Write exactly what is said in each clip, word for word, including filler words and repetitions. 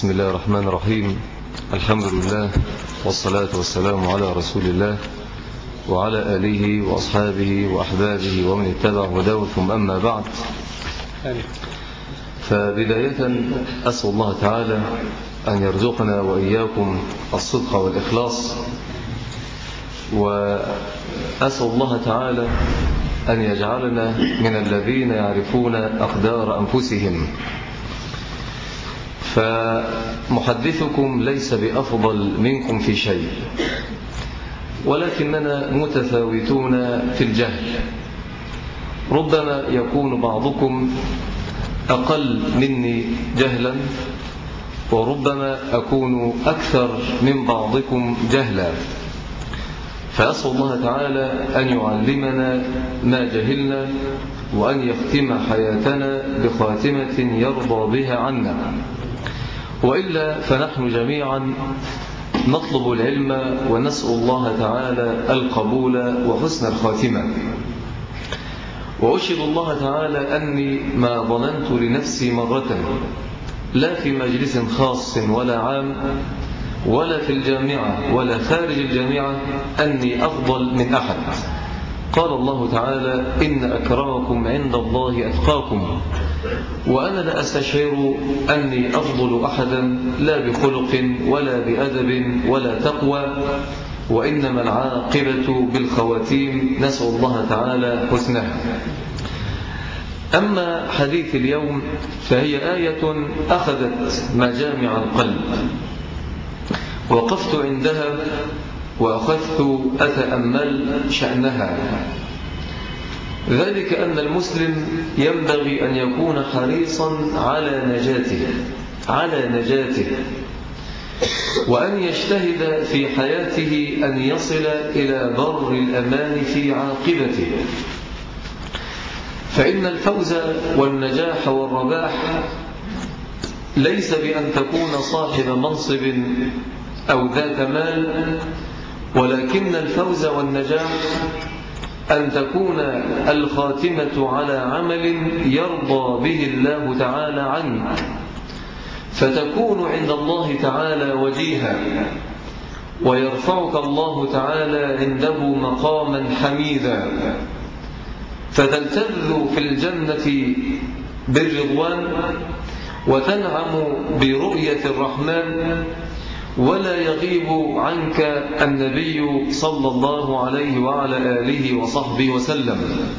بسم الله الرحمن الرحيم. الحمد لله والصلاة والسلام على رسول الله وعلى آله وأصحابه وأحبابه ومن اتبع هداه، ثم أما بعد. فبداية أسأل الله تعالى أن يرزقنا وإياكم الصدق والإخلاص، وأسأل الله تعالى أن يجعلنا من الذين يعرفون أقدار أنفسهم. فمحدثكم ليس بأفضل منكم في شيء، ولكننا متفاوتون في الجهل. ربما يكون بعضكم أقل مني جهلا، وربما أكون أكثر من بعضكم جهلا. فأسأل الله تعالى أن يعلمنا ما جهلنا، وأن يختم حياتنا بخاتمة يرضى بها عنا، وإلا فنحن جميعا نطلب العلم ونسأل الله تعالى القبول وحسن الخاتمة. وأشهد الله تعالى أني ما ظننت لنفسي مرة، لا في مجلس خاص ولا عام ولا في الجامعة ولا خارج الجامعة، أني أفضل من أحد. قال الله تعالى: إن أكرمكم عند الله أتقاكم. وأنا لا أستشعر أني أفضل أحدا، لا بخلق ولا بأدب ولا تقوى، وإنما العاقبة بالخواتيم، نسأل الله تعالى حسنها. أما حديث اليوم فهي آية أخذت مجامع القلب، وقفت عندها وأخذت أتأمل شأنها. ذلك أن المسلم ينبغي أن يكون حريصا على نجاته على نجاته وأن يجتهد في حياته أن يصل إلى بر الأمان في عاقبته. فإن الفوز والنجاح والرباح ليس بأن تكون صاحب منصب أو ذات مال، ولكن الفوز والنجاح أن تكون الخاتمة على عمل يرضى به الله تعالى عنك، فتكون عند الله تعالى وجيها، ويرفعك الله تعالى عنده مقاما حميدا، فتلتذ في الجنة بالرضوان وتنعم برؤية الرحمن، ولا يغيب عنك النبي صلى الله عليه وعلى آله وصحبه وسلم.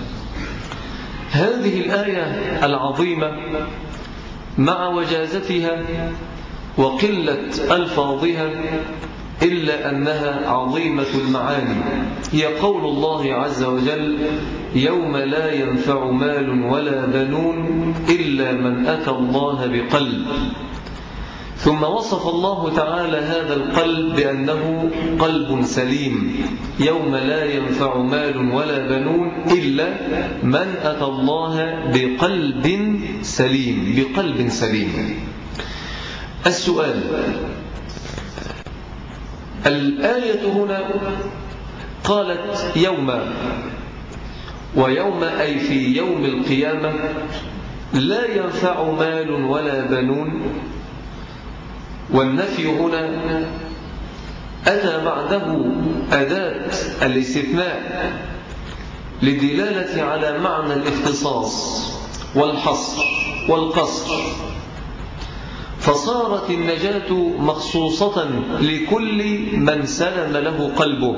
هذه الآية العظيمة مع وجازتها وقلة ألفاظها، إلا أنها عظيمة المعاني، هي قول الله عز وجل: يوم لا ينفع مال ولا بنون إلا من أتى الله بقلب. ثم وصف الله تعالى هذا القلب بأنه قلب سليم، يوم لا ينفع مال ولا بنون إلا من أتى الله بقلب سليم بقلب سليم. السؤال: الآية هنا قالت يوم، ويوم أي في يوم القيامة لا ينفع مال ولا بنون، والنفي هنا أتى بعده أداة الاستثناء للدلالة على معنى الاختصاص والحصر والقصر، فصارت النجاة مخصوصة لكل من سلم له قلبه،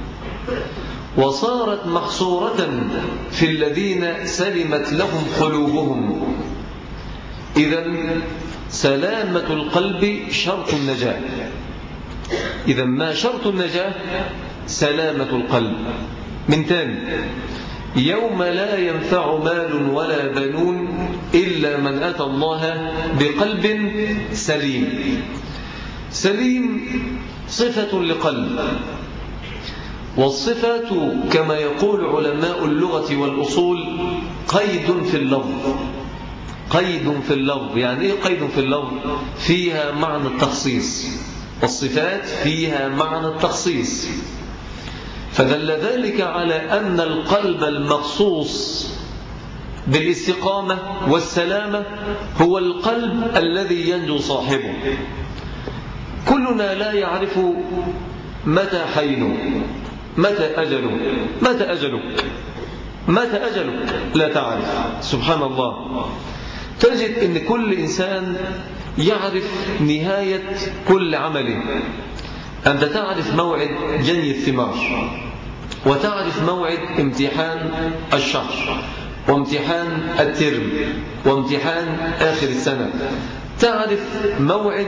وصارت محصورة في الذين سلمت لهم قلوبهم. إذن سلامة القلب شرط النجاة. إذا ما شرط النجاة؟ سلامة القلب. من تاني: يوم لا ينفع مال ولا بنون إلا من أتى الله بقلب سليم. سليم صفة لقلب، والصفات كما يقول علماء اللغة والأصول قيد في اللفظ. قيد في اللفظ، يعني إيه قيد في اللفظ؟ فيها معنى التخصيص، والصفات فيها معنى التخصيص. فدل ذلك على أن القلب المخصوص بالاستقامة والسلامة هو القلب الذي ينجو صاحبه. كلنا لا يعرف متى حينه، متى أجله، متى أجلك، متى أجلك لا تعرف. سبحان الله، تجد أن كل إنسان يعرف نهاية كل عمله. أنت تعرف موعد جني الثمار، وتعرف موعد امتحان الشهر، وامتحان الترم، وامتحان آخر السنة. تعرف موعد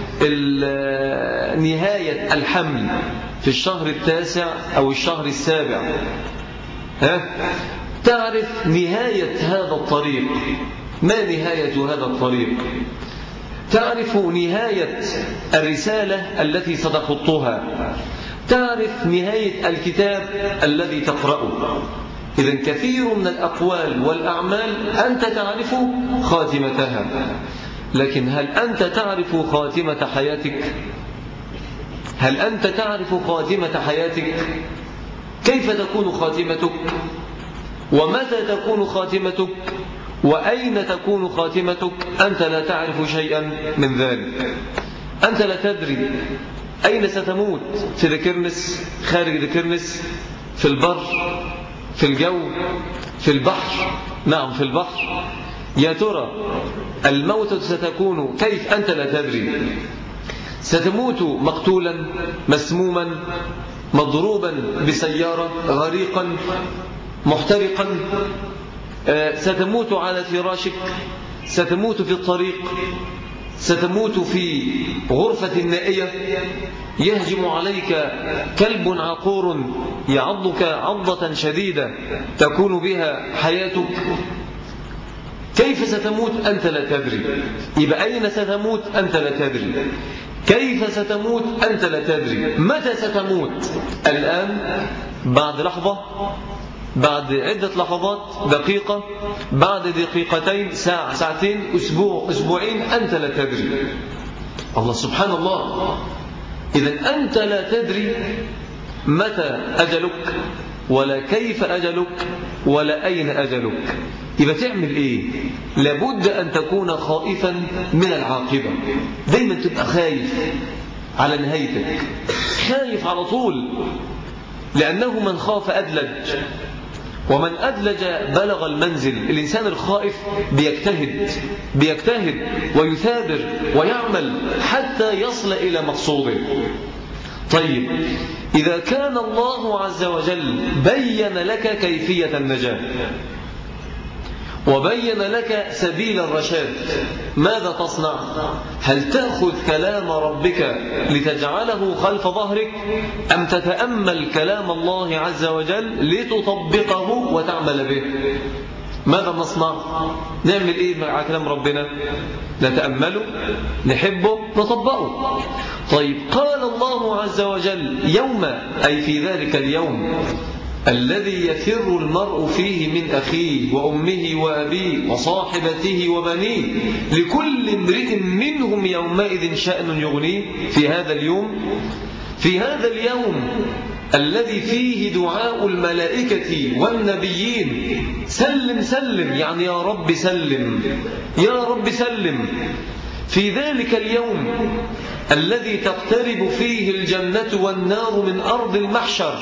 نهاية الحمل في الشهر التاسع أو الشهر السابع. ها؟ تعرف نهاية هذا الطريق، ما نهاية هذا الطريق. تعرف نهاية الرسالة التي ستخطها، تعرف نهاية الكتاب الذي تقرأه. إذن كثير من الأقوال والأعمال أنت تعرف خاتمتها، لكن هل أنت تعرف خاتمة حياتك؟ هل أنت تعرف خاتمة حياتك؟ كيف تكون خاتمتك؟ ومتى تكون خاتمتك؟ وأين تكون خاتمتك؟ أنت لا تعرف شيئا من ذلك. أنت لا تدري أين ستموت، في ذكرنس، خارج ذكرنس، في البر، في الجو، في البحر. نعم، في البحر. يا ترى الموت ستكون كيف؟ أنت لا تدري. ستموت مقتولا، مسموما، مضروبا بسيارة، غريقا، محترقا. ستموت على فراشك، ستموت في الطريق، ستموت في غرفة نائية، يهجم عليك كلب عقور يعضك عضة شديدة تكون بها حياتك. كيف ستموت؟ أنت لا تدري. يبقى أين ستموت؟ أنت لا تدري. كيف ستموت؟ أنت لا تدري. متى ستموت؟ الآن، بعد لحظة، بعد عدة لحظات، دقيقة، بعد دقيقتين، ساعة، ساعتين، أسبوع، أسبوعين، أنت لا تدري. الله سبحان الله. إذن أنت لا تدري متى أجلك، ولا كيف أجلك، ولا أين أجلك. يبقى تعمل إيه؟ لابد أن تكون خائفا من العاقبة. دايما تبقى خايف على نهايتك، خايف على طول، لأنه من خاف أدلج، ومن أدلج بلغ المنزل. الإنسان الخائف بيجتهد بيجتهد ويثابر ويعمل حتى يصل إلى مقصوده. طيب، إذا كان الله عز وجل بين لك كيفية النجاة وبين لك سبيل الرشاد، ماذا تصنع؟ هل تأخذ كلام ربك لتجعله خلف ظهرك، أم تتأمل كلام الله عز وجل لتطبقه وتعمل به؟ ماذا نصنع؟ نعمل إيه مع كلام ربنا؟ نتأمله، نحبه، نطبقه. طيب، قال الله عز وجل: يوم، أي في ذلك اليوم الذي يفر المرء فيه من أخيه وأمه وأبيه وصاحبته وبنيه لكل امرئ منهم يومئذ شأن يغنيه. في هذا اليوم في هذا اليوم الذي فيه دعاء الملائكة والنبيين: سلم سلم، يعني يا رب سلم، يا رب سلم. في ذلك اليوم الذي تقترب فيه الجنة والنار من أرض المحشر،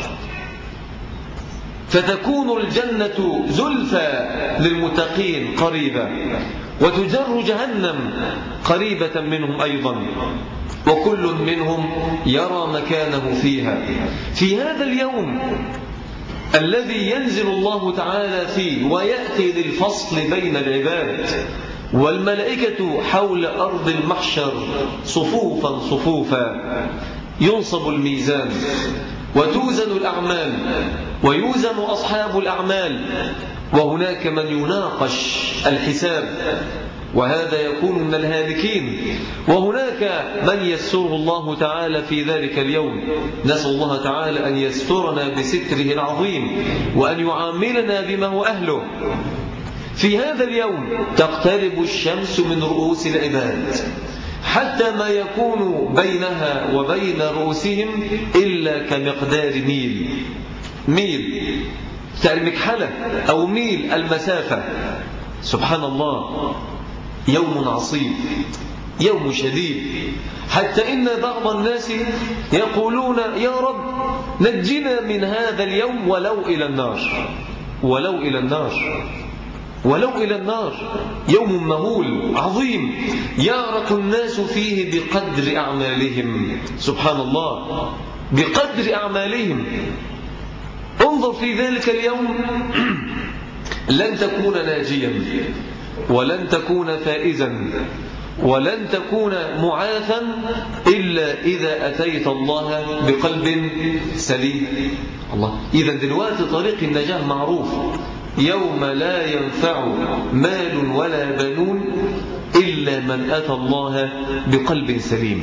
فتكون الجنة زلفى للمتقين قريبة، وتجر جهنم قريبة منهم أيضا، وكل منهم يرى مكانه فيها. في هذا اليوم الذي ينزل الله تعالى فيه ويأتي للفصل بين العباد، والملائكة حول أرض المحشر صفوفا صفوفا، ينصب الميزان وتوزن الأعمال ويوزن أصحاب الأعمال، وهناك من يناقش الحساب، وهذا يكون من الهالكين، وهناك من يسره الله تعالى في ذلك اليوم. نسأل الله تعالى أن يسترنا بستره العظيم، وأن يعاملنا بما هو أهله. في هذا اليوم تقترب الشمس من رؤوس العباد، حتى ما يكون بينها وبين رؤوسهم إلا كمقدار ميل ميل بتاع المكحلة أو ميل المسافة. سبحان الله، يوم عصيب، يوم شديد، حتى إن بعض الناس يقولون يا رب نجنا من هذا اليوم ولو إلى النار، ولو إلى النار، ولو إلى النار. يوم مهول عظيم يعرق الناس فيه بقدر أعمالهم. سبحان الله، بقدر أعمالهم. انظر في ذلك اليوم لن تكون ناجيا، ولن تكون فائزا، ولن تكون معافا إلا إذا أتيت الله بقلب سليم. الله، إذا دلوقتي طريق النجاة معروف، يوم لا ينفع مال ولا بنون إلا من أتى الله بقلب سليم.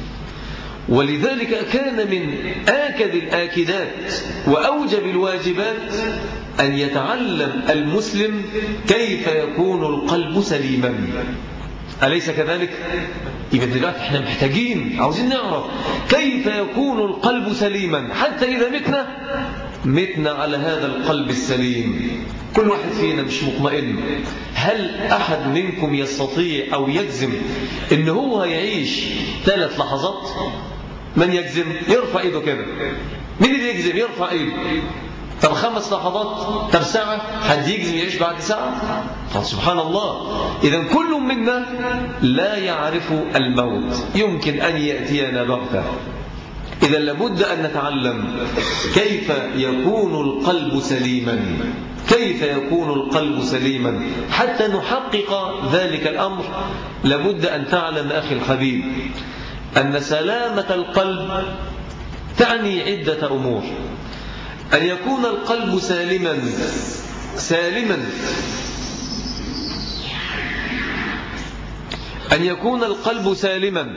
ولذلك كان من آكد الآكدات وأوجب الواجبات أن يتعلم المسلم كيف يكون القلب سليما. أليس كذلك؟ يبقى دلوقتي احنا محتاجين عاوزين نعرف كيف يكون القلب سليما، حتى إذا متنا متنا على هذا القلب السليم. كل واحد فينا مش مطمئن. هل أحد منكم يستطيع أو يجزم إن هو هيعيش ثلاث لحظات؟ من يجزم؟ يرفع إيده كده. مين اللي يجزم؟ يرفع إيده. طب خمس لحظات؟ طب ساعة؟ حد يجزم يعيش بعد ساعة؟ سبحان الله. إذا كل منا لا يعرف الموت، يمكن أن يأتينا بغتة. إذا لابد أن نتعلم كيف يكون القلب سليما، كيف يكون القلب سليما. حتى نحقق ذلك الأمر لابد أن تعلم أخي الحبيب أن سلامة القلب تعني عدة أمور. أن يكون القلب سالما سالما أن يكون القلب سالما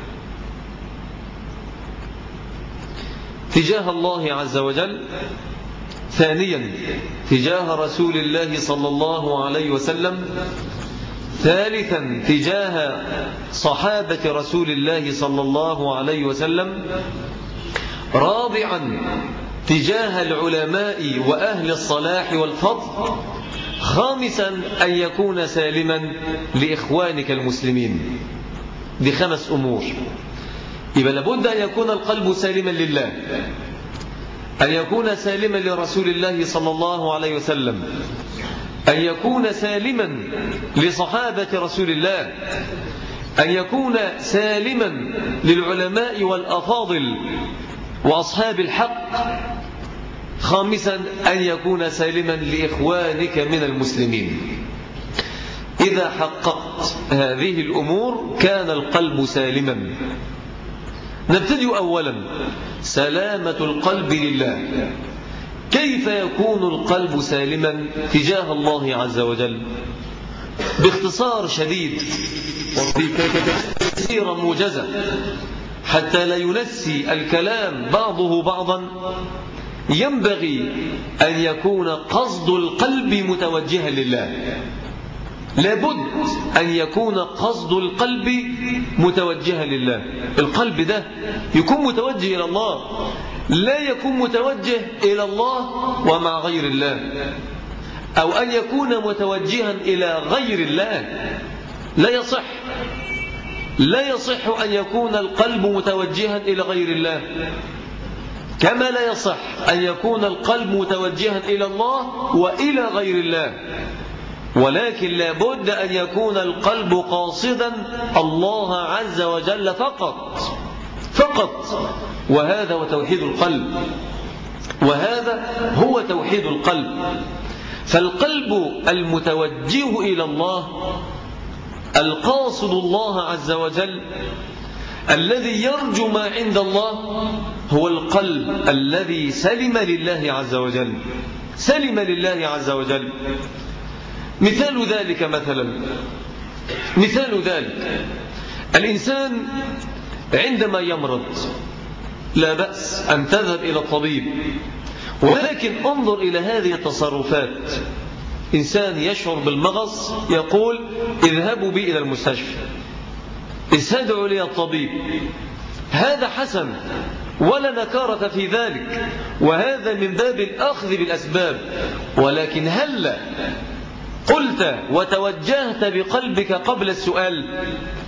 تجاه الله عز وجل. ثانيا تجاه رسول الله صلى الله عليه وسلم. ثالثا تجاه صحابة رسول الله صلى الله عليه وسلم. رابعا تجاه العلماء وأهل الصلاح والفضل. خامسا أن يكون سالما لإخوانك المسلمين. دي خمس أمور. يبقى لابد أن يكون القلب سالما لله، أن يكون سالما لرسول الله صلى الله عليه وسلم، أن يكون سالما لصحابة رسول الله، أن يكون سالما للعلماء والأفاضل وأصحاب الحق. خامسا أن يكون سالما لإخوانك من المسلمين. إذا حققت هذه الأمور كان القلب سالما. نبتدئ أولا سلامة القلب لله. كيف يكون القلب سالما تجاه الله عز وجل؟ باختصار شديد وبكثير موجزة حتى لا ينسي الكلام بعضه بعضا، ينبغي أن يكون قصد القلب متوجها لله. لابد أن يكون قصد القلب متوجها لله. القلب ده يكون متوجه إلى الله، لا يكون متوجه إلى الله ومع غير الله، أو أن يكون متوجها إلى غير الله. لا يصح لا يصح أن يكون القلب متوجها إلى غير الله، كما لا يصح أن يكون القلب متوجها إلى الله وإلى غير الله. ولكن لابد أن يكون القلب قاصدا الله عز وجل فقط فقط. وهذا هو توحيد القلب، وهذا هو توحيد القلب. فالقلب المتوجه إلى الله، القاصد الله عز وجل، الذي يرجو ما عند الله، هو القلب الذي سلم لله عز وجل، سلم لله عز وجل. مثال ذلك مثلا مثال ذلك الإنسان عندما يمرض لا بأس أن تذهب إلى الطبيب، ولكن انظر إلى هذه التصرفات. إنسان يشعر بالمغص يقول اذهبوا بي إلى المستشفى، استدعوا لي الطبيب. هذا حسن، ولا نكارة في ذلك، وهذا من باب الأخذ بالأسباب. ولكن هل قلت وتوجهت بقلبك قبل السؤال؟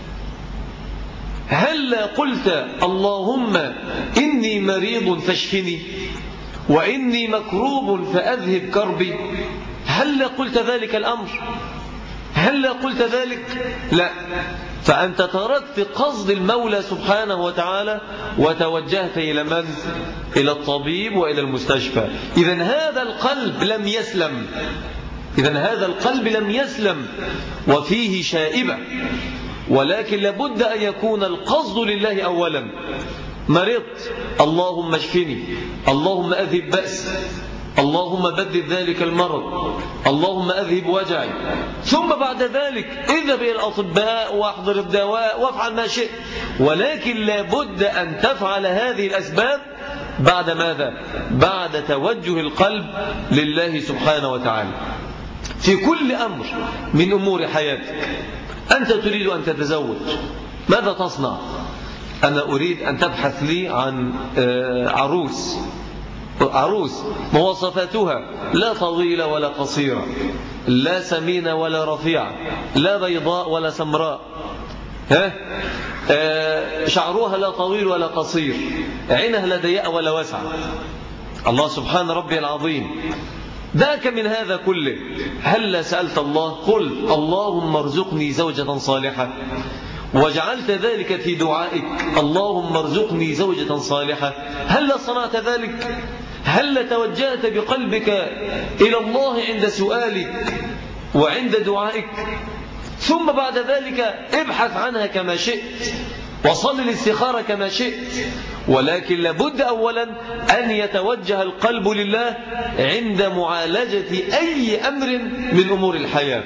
هل قلت اللهم إني مريض فاشفني، وإني مكروب فأذهب كربي؟ هل قلت ذلك الأمر؟ هل قلت ذلك؟ لا. فأنت تركت قصد المولى سبحانه وتعالى وتوجهت إلى من؟ إلى الطبيب وإلى المستشفى. إذن هذا القلب لم يسلم، إذن هذا القلب لم يسلم وفيه شائبة. ولكن لابد أن يكون القصد لله أولا. مرضت، اللهم اشفني، اللهم أذهب بأس، اللهم بدد ذلك المرض، اللهم أذهب وجعي. ثم بعد ذلك اذهب إلى الأطباء واحضر الدواء وافعل ما شئت. ولكن لابد أن تفعل هذه الأسباب بعد ماذا؟ بعد توجه القلب لله سبحانه وتعالى في كل أمر من أمور حياتك. أنت تريد أن تتزوج، ماذا تصنع؟ أنا أريد أن تبحث لي عن عروس عروس مواصفاتها لا طويلة ولا قصيرة، لا سمينة ولا رفيعة، لا بيضاء ولا سمراء، ها؟ آه شعرها لا طويل ولا قصير، عينها لا ضيقة ولا واسعة. الله سبحان ربي العظيم. ذاك من هذا كله هل سألت الله؟ قل اللهم ارزقني زوجة صالحة، وجعلت ذلك في دعائك، اللهم ارزقني زوجة صالحة. هل صنعت ذلك؟ هل توجهت بقلبك إلى الله عند سؤالك وعند دعائك؟ ثم بعد ذلك ابحث عنها كما شئت، وصل الاستخارة كما شئت. ولكن لابد أولا أن يتوجه القلب لله عند معالجة أي أمر من أمور الحياة.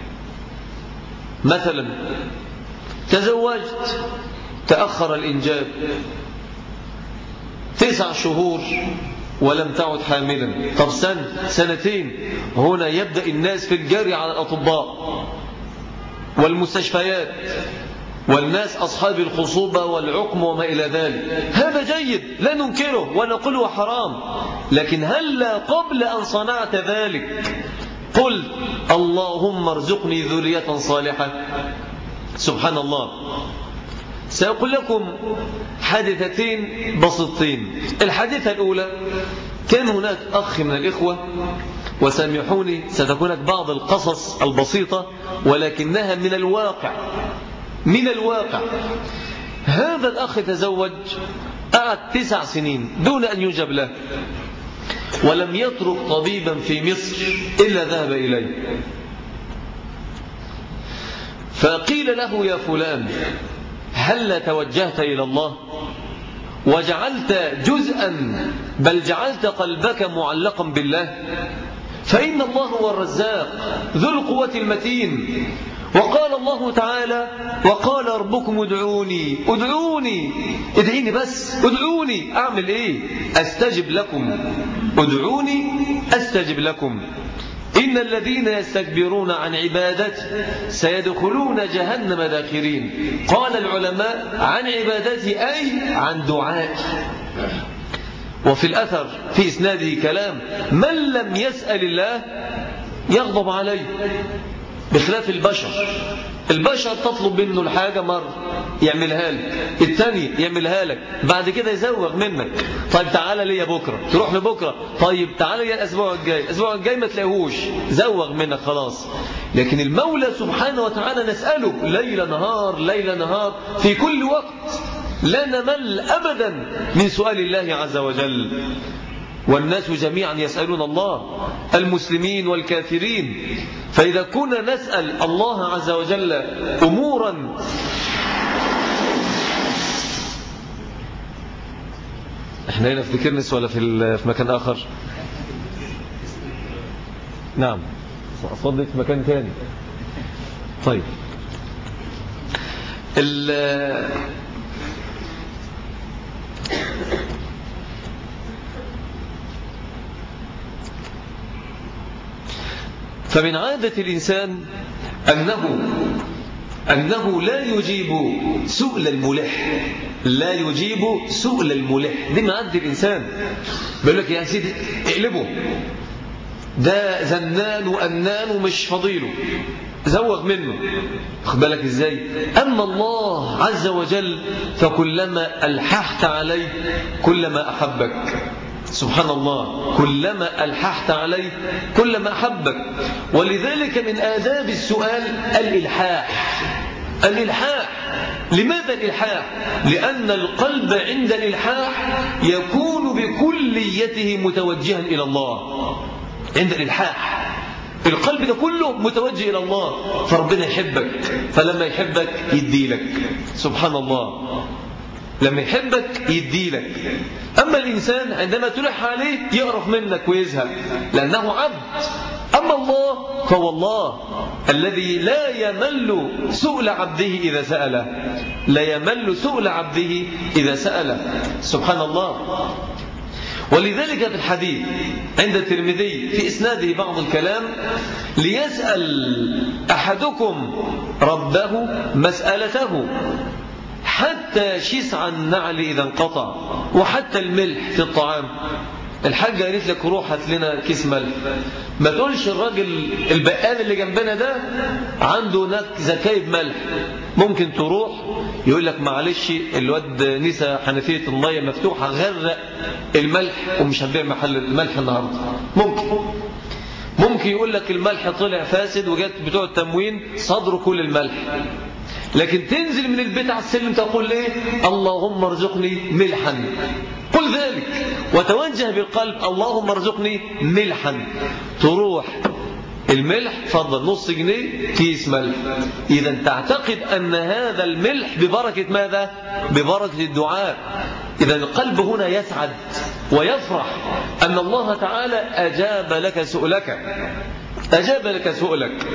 مثلا تزوجت، تأخر الإنجاب تسع شهور ولم تعد حاملا، طب سنة سنتين، هنا يبدأ الناس في الجري على الأطباء والمستشفيات والناس أصحاب الخصوبة والعقم وما إلى ذلك. هذا جيد لا ننكره ونقوله حرام، لكن هل قبل أن صنعت ذلك قل اللهم ارزقني ذرية صالحة؟ سبحان الله. سأقول لكم حادثتين بسيطتين. الحادثة الأولى، كان هناك أخ من الإخوة، وسامحوني ستكون بعض القصص البسيطة ولكنها من الواقع من الواقع. هذا الأخ تزوج، قعد تسع سنين دون أن يجب له، ولم يترك طبيبا في مصر إلا ذهب إليه. فقيل له يا فلان هل توجهت إلى الله وجعلت جزءا، بل جعلت قلبك معلقا بالله؟ فإن الله هو الرزاق ذو القوة المتين. وقال الله تعالى وقال ربكم ادعوني ادعوني ادعيني بس، ادعوني أعمل إيه؟ أستجب لكم، ادعوني أستجب لكم. إن الذين يستكبرون عن عبادتي سيدخلون جهنم داخرين. قال العلماء عن عبادتي أي عن دعائي. وفي الأثر في إسناده كلام: من لم يسأل الله يغضب عليه، بخلاف البشر. البشر تطلب منه الحاجة مرة يعملها لك، الثاني يعملها لك، بعد كده يزوغ منك. طيب تعالى لي بكرة، تروح لبكرة، طيب تعالى لي الأسبوع الجاي، الأسبوع الجاي ما تلاقيهوش، زوغ منك خلاص. لكن المولى سبحانه وتعالى نسأله ليل نهار ليل نهار في كل وقت، لا نمل أبدا من سؤال الله عز وجل. والناس جميعا يسألون الله، المسلمين والكافرين. فإذا كنا نسأل الله عز وجل أمورا احنا هنا في كرنس ولا في في مكان آخر؟ نعم أصلي في مكان ثاني. طيب ال فمن عادة الإنسان أنه أنه لا يجيب سؤل الملح، لا يجيب سؤل الملح. دي معدي الإنسان، بيقول لك يا سيدي اقلبه، ده زنان وأنان ومش فضيله، زوغ منه، خد بالك ازاي. أما الله عز وجل فكلما ألححت عليه كلما أحبك، سبحان الله، كلما ألححت عليه كلما أحبك. ولذلك من آداب السؤال الإلحاح. الإلحاح، لماذا الإلحاح؟ لأن القلب عند الإلحاح يكون بكليته متوجها إلى الله. عند الإلحاح القلب ده كله متوجه إلى الله، فربنا يحبك، فلما يحبك يديلك، سبحان الله، لما يحبك يديلك. أما الإنسان عندما تلح عليه يقرف منك ويزهق لأنه عبد. أما الله فهو الله الذي لا يمل سؤل عبده إذا سأله، لا يمل سؤل عبده إذا سأله، سبحان الله. ولذلك في الحديث عند الترمذي في إسناده بعض الكلام: ليسأل أحدكم ربه مسألته حتى شسع النعل إذا انقطع، وحتى الملح في الطعام. الحاجة قالت لك روح هات لنا كيس ملح، ما تقولش الراجل البقال اللي جنبنا ده عنده هناك زكايب ملح، ممكن تروح يقول لك معلش الواد نسى حنفية المية مفتوحة غرق الملح ومش هنبيع محل الملح النهارده. ممكن ممكن يقول لك الملح طلع فاسد وجات بتوع التموين صدروا كل الملح. لكن تنزل من البيت على السلم تقول ايه؟ اللهم ارزقني ملحا، قل ذلك وتوجه بالقلب اللهم ارزقني ملحا. تروح الملح فضل نص جنيه كيس ملح. إذا تعتقد أن هذا الملح ببركة ماذا؟ ببركة الدعاء. إذا القلب هنا يسعد ويفرح أن الله تعالى أجاب لك سؤلك، أجاب لك سؤلك.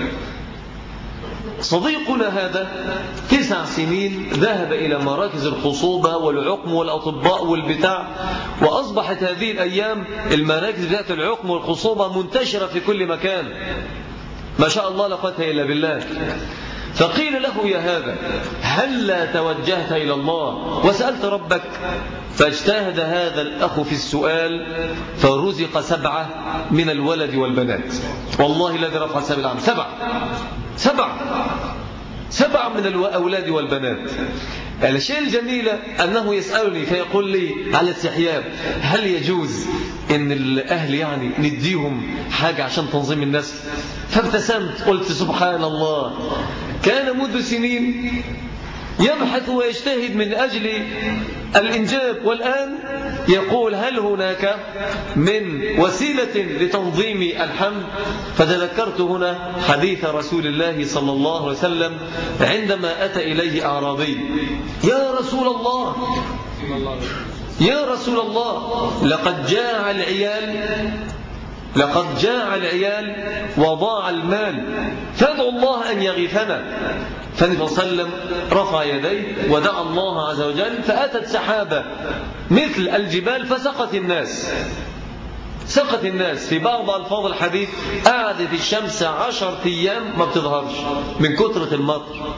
صديقنا هذا تسع سنين ذهب إلى مراكز الخصوبة والعقم والأطباء والبتاع، وأصبحت هذه الأيام المراكز ذات العقم والخصوبة منتشرة في كل مكان، ما شاء الله لا قوة إلا بالله. فقيل له يا هذا هل لا توجهت إلى الله وسألت ربك؟ فاجتهد هذا الأخ في السؤال فرزق سبعة من الولد والبنات، والله الذي رفع سبع العام، سبع سبع سبع من الأولاد والبنات. الشيء الجميل أنه يسألني فيقول لي على استحياء هل يجوز أن الأهل يعني نديهم حاجة عشان تنظيم النسل؟ فابتسمت قلت سبحان الله، كان منذ سنين يبحث ويجتهد من أجل الإنجاب، والآن يقول هل هناك من وسيلة لتنظيم الحمل؟ فتذكرت هنا حديث رسول الله صلى الله عليه وسلم عندما أتى إليه أعرابي: يا رسول الله يا رسول الله لقد جاع العيال لقد جاع العيال وضاع المال، فادعوا الله أن يغيثنا. فالنبي صلى الله عليه وسلم رفع يديه ودعا الله عز وجل، فأتت سحابة مثل الجبال فسقت الناس سقت الناس. في بعض ألفاظ الحديث قعدت الشمس عشر أيام ما بتظهرش من كثرة المطر.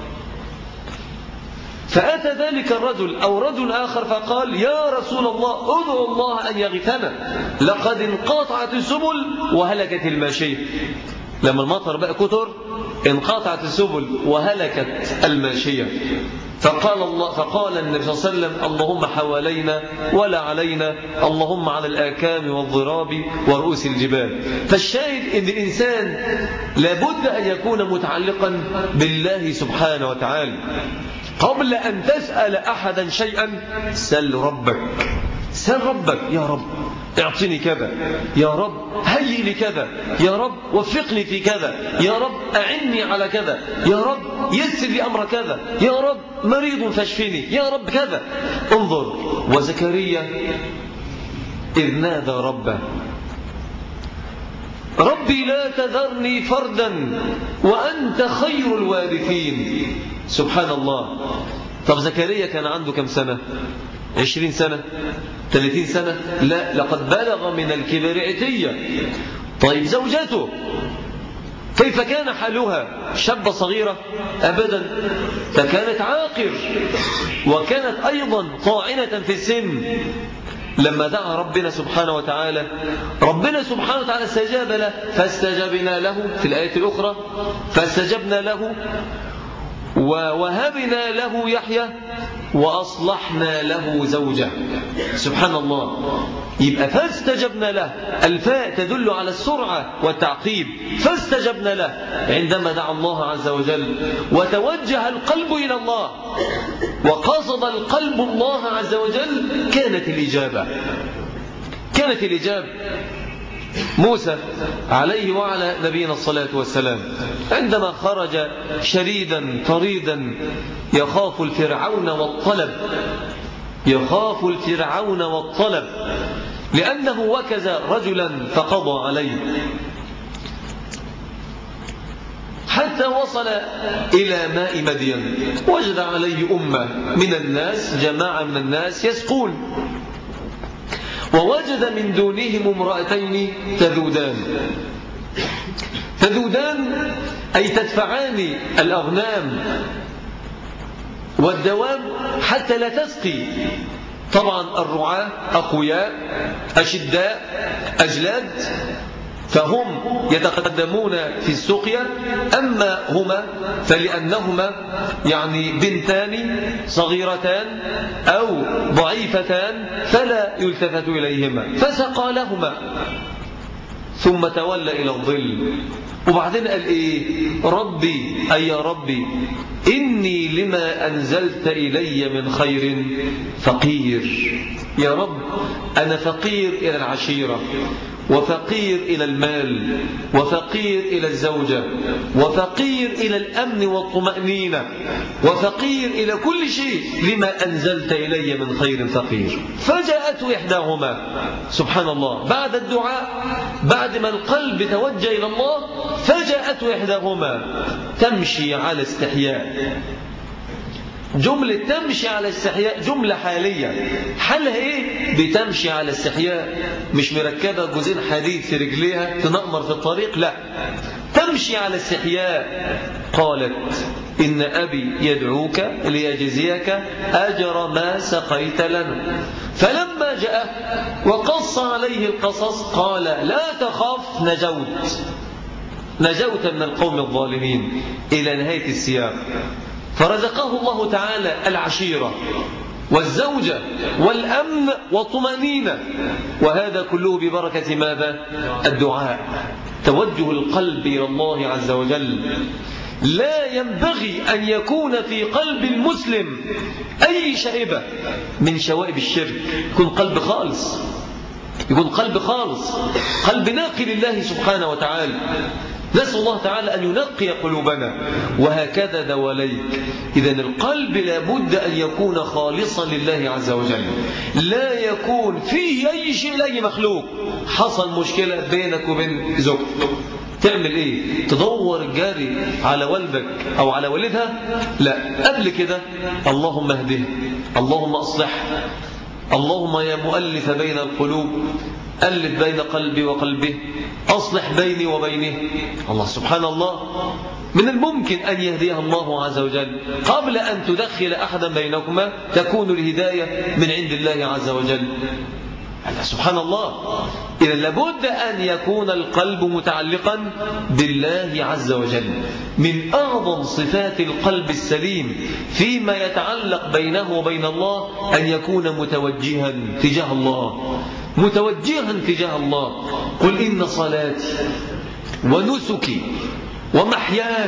فأتى ذلك الرجل أو رجل آخر فقال: يا رسول الله ادعو الله أن يغيثنا، لقد انقطعت السبل وهلكت الماشية. لما المطر بقى كتر انقطعت السبل وهلكت الماشية. فقال الله فقال النبي صلى الله عليه وسلم: اللهم حوالينا ولا علينا، اللهم على الآكام والضراب ورؤوس الجبال. فالشاهد ان الإنسان لابد أن يكون متعلقا بالله سبحانه وتعالى. قبل أن تسأل أحدا شيئا سل ربك، سل ربك: يا رب اعطني كذا، يا رب هيئ لي كذا، يا رب وفقني في كذا، يا رب أعني على كذا، يا رب يسر لي أمر كذا، يا رب مريض فاشفني، يا رب كذا. انظر، وزكريا إذ نادى ربه: ربي لا تذرني فردا وأنت خير الوارثين. سبحان الله. طب زكريا كان عنده كم سنة؟ عشرين سنة؟ ثلاثين سنة؟ لا، لقد بلغ من الكبر عتية. طيب زوجته كيف كان حالها؟ شابة صغيرة؟ أبدا، فكانت عاقر، وكانت أيضا طاعنة في السن. لما دعا ربنا سبحانه وتعالى، ربنا سبحانه وتعالى استجاب له، فاستجبنا له في الآية الأخرى، فاستجبنا له ووهبنا له يحيى وأصلحنا له زوجه. سبحان الله. يبقى فاستجبنا له، الفاء تدل على السرعة والتعقيب. فاستجبنا له عندما دعا الله عز وجل وتوجه القلب إلى الله وقصد القلب الله عز وجل، كانت الإجابة كانت الإجابة موسى عليه وعلى نبينا الصلاة والسلام عندما خرج شريدا طريدا يخاف الفرعون والطلب يخاف الفرعون والطلب لأنه وكز رجلا فقضى عليه، حتى وصل إلى ماء مدين، وجد عليه أمة من الناس، جماعة من الناس يسقون، ووجد من دونهم امرأتين تذودان تذودان أي تدفعان الأغنام والدواب حتى لا تسقي. طبعا الرعاة أقوياء أشداء أجلاد، فهم يتقدمون في السقيا، أما هما فلأنهما يعني بنتان صغيرتان أو ضعيفتان فلا يلتفت إليهما، فسقى لهما ثم تولى إلى الظل. وبعدين قال إيه؟ ربي أي يا ربي إني لما أنزلت إلي من خير فقير. يا رب أنا فقير إلى العشيرة، وفقير إلى المال، وفقير إلى الزوجة، وفقير إلى الأمن والطمأنينة، وفقير إلى كل شيء. لما أنزلت إلي من خير فقير. فجاءت إحداهما، سبحان الله، بعد الدعاء، بعد ما القلب توجه إلى الله، فجاءت إحداهما تمشي على استحياء. جملة تمشي على استحياء جملة حالية، حالها إيه؟ بتمشي على استحياء، مش مركبة جزين حديد في رجليها تنأمر في الطريق، لا، تمشي على استحياء. قالت إن أبي يدعوك ليجزيك أجر ما سقيت لنا. فلما جاء وقص عليه القصص قال لا تخف، نجوت نجوت من القوم الظالمين، إلى نهاية السياق. فرزقه الله تعالى العشيرة والزوجة والأمن والطمأنينة، وهذا كله ببركة ماذا؟ الدعاء، توجه القلب إلى الله عز وجل. لا ينبغي أن يكون في قلب المسلم أي شائبة من شوائب الشرك، يكون قلب خالص، يكون قلب خالص، قلب ناقي لله سبحانه وتعالى. نسأل الله تعالى أن ينقي قلوبنا، وهكذا دواليك. إذن القلب لابد أن يكون خالصا لله عز وجل، لا يكون فيه أي شيء لأي مخلوق. حصل مشكلة بينك وبين زوجتك، تعمل إيه؟ تدور الجاري على والدك أو على والدها؟ لا، قبل كده اللهم اهده، اللهم أصلح، اللهم يا مؤلف بين القلوب ألف بين قلبي وقلبه، أصلح بيني وبينه. الله سبحان الله، من الممكن أن يهديها الله عز وجل قبل أن تدخل أحدا بينكما، تكون الهداية من عند الله عز وجل. سبحان الله. إذا لابد أن يكون القلب متعلقا بالله عز وجل. من أعظم صفات القلب السليم فيما يتعلق بينه وبين الله أن يكون متوجها تجاه الله، متوجها تجاه الله. قل إن صلاتي ونسكي ومحياي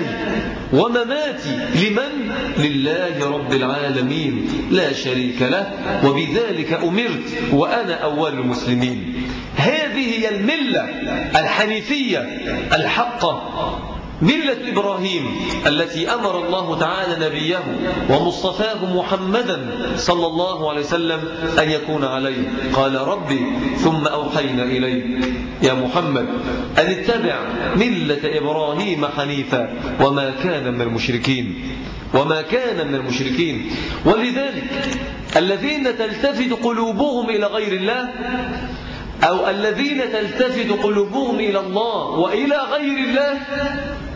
ومماتي لمن؟ لله رب العالمين لا شريك له، وبذلك أمرت وأنا أول المسلمين. هذه هي الملة الحنيفية الحقة، ملة إبراهيم التي أمر الله تعالى نبيه ومصطفاه محمدا صلى الله عليه وسلم أن يكون عليه. قال ربي ثم أوحينا إليك يا محمد أن اتبع ملة إبراهيم حنيفا وما كان من المشركين وما كان من المشركين. ولذلك الذين تلتفت قلوبهم إلى غير الله، أو الذين تلتفت قلوبهم إلى الله وإلى غير الله،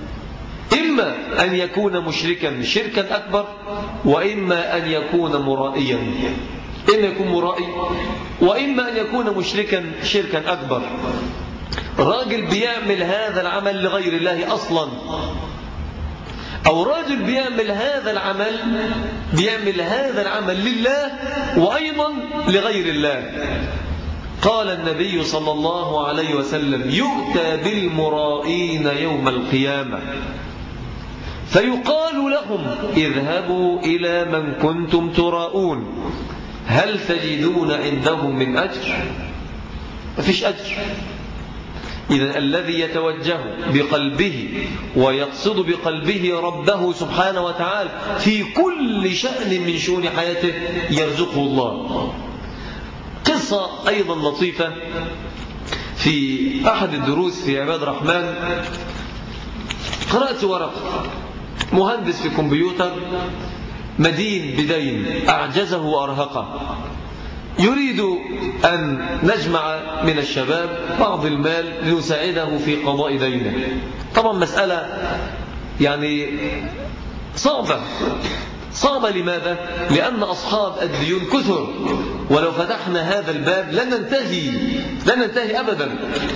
إما أن يكون مشركا شركا أكبر، وإما أن يكون مرائيا، إما يكون مرائي وإما أن يكون مشركا شركا أكبر. راجل بيعمل هذا العمل لغير الله أصلا، أو راجل بيعمل هذا العمل بيعمل هذا العمل لله وأيضا لغير الله. قال النبي صلى الله عليه وسلم: يؤتى بالمرائين يوم القيامة فيقال لهم: اذهبوا إلى من كنتم تراءون، هل تجدون عندهم من أجر؟ ما فيش أجر. إذن الذي يتوجه بقلبه ويقصد بقلبه ربه سبحانه وتعالى في كل شأن من شؤون حياته يرزقه الله. قصة أيضا لطيفة في أحد الدروس في عباد الرحمن، قرأت ورقة مهندس في كمبيوتر مدين بدين أعجزه وأرهقه، يريد أن نجمع من الشباب بعض المال لنساعده في قضاء دينه. طبعا مسألة يعني صعبة صعبة. لماذا؟ لأن أصحاب الديون كثر، ولو فتحنا هذا الباب لن ننتهي لن ننتهي أبدا.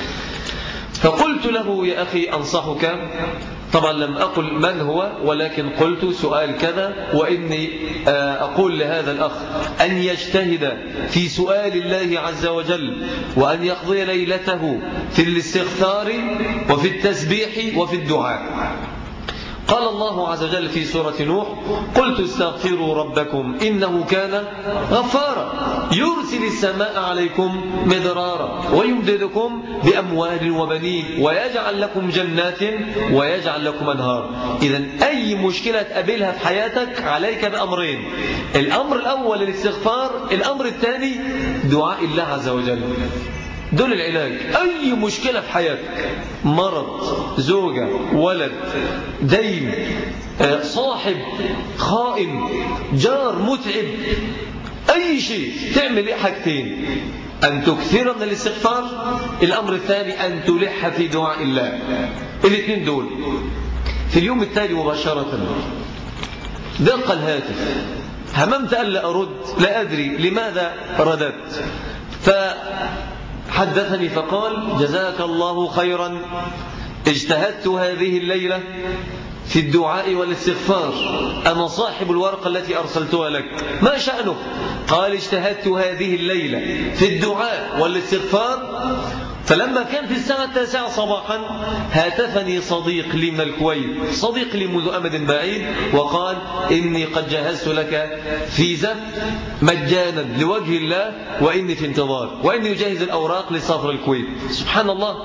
فقلت له: يا أخي أنصحك، طبعا لم أقل من هو، ولكن قلت سؤال كذا، وإني أقول لهذا الأخ أن يجتهد في سؤال الله عز وجل، وأن يقضي ليلته في الاستغفار وفي التسبيح وفي الدعاء. قال الله عز وجل في سورة نوح: قلت استغفروا ربكم إنه كان غفارا يرسل السماء عليكم مدرارا ويمددكم بأموال وبنين ويجعل لكم جنات ويجعل لكم أنهار. إذن أي مشكلة تقابلها في حياتك عليك بأمرين: الأمر الأول الاستغفار، الأمر الثاني دعاء الله عز وجل. دول العلاج. أي مشكلة في حياتك، مرض، زوجة، ولد، دين، صاحب خائن، جار متعب، أي شيء، تعمل إيه؟ حاجتين: أن تكثر من الاستغفار، الأمر الثاني أن تلح في دعاء الله. الاثنين دول. في اليوم التالي مباشرة دق الهاتف، هممت ألا أرد، لا أدري لماذا رددت، ف حدثني فقال: جزاك الله خيرا، اجتهدت هذه الليلة في الدعاء والاستغفار، أنا صاحب الورقة التي أرسلتها لك. ما شأنه؟ قال: اجتهدت هذه الليلة في الدعاء والاستغفار، فلما كان في الساعة التاسعة صباحا هاتفني صديق لي من الكويت، صديق لي منذ أمد بعيد، وقال: إني قد جهزت لك فيزا مجانا لوجه الله، وإني في انتظار، وإني يجهز الأوراق لسفر الكويت. سبحان الله،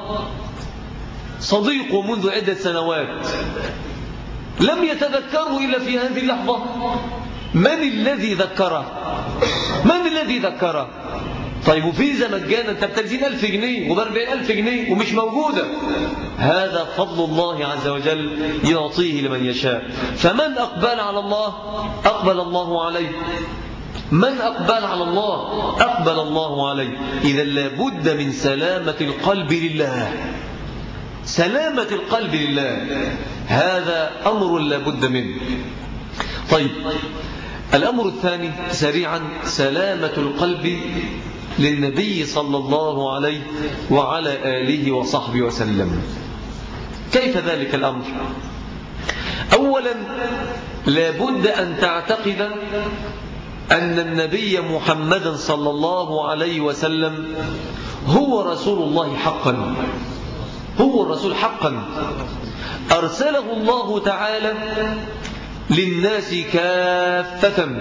صديقه منذ عدة سنوات لم يتذكره إلا في هذه اللحظة. من الذي ذكره؟ من الذي ذكره؟ طيب وفيزا مجانا، انت بتلزين ألف جنيه وباربعين ألف جنيه ومش موجودة. هذا فضل الله عز وجل يعطيه لمن يشاء. فمن أقبل على الله أقبل الله عليه، من أقبل على الله أقبل الله عليه. إذا لابد من سلامة القلب لله، سلامة القلب لله، هذا أمر لابد منه. طيب الأمر الثاني سريعا: سلامة القلب للنبي صلى الله عليه وعلى آله وصحبه وسلم. كيف ذلك الأمر؟ أولا لابد أن تعتقد أن النبي محمد صلى الله عليه وسلم هو رسول الله حقا، هو الرسول حقا، أرسله الله تعالى للناس كافة.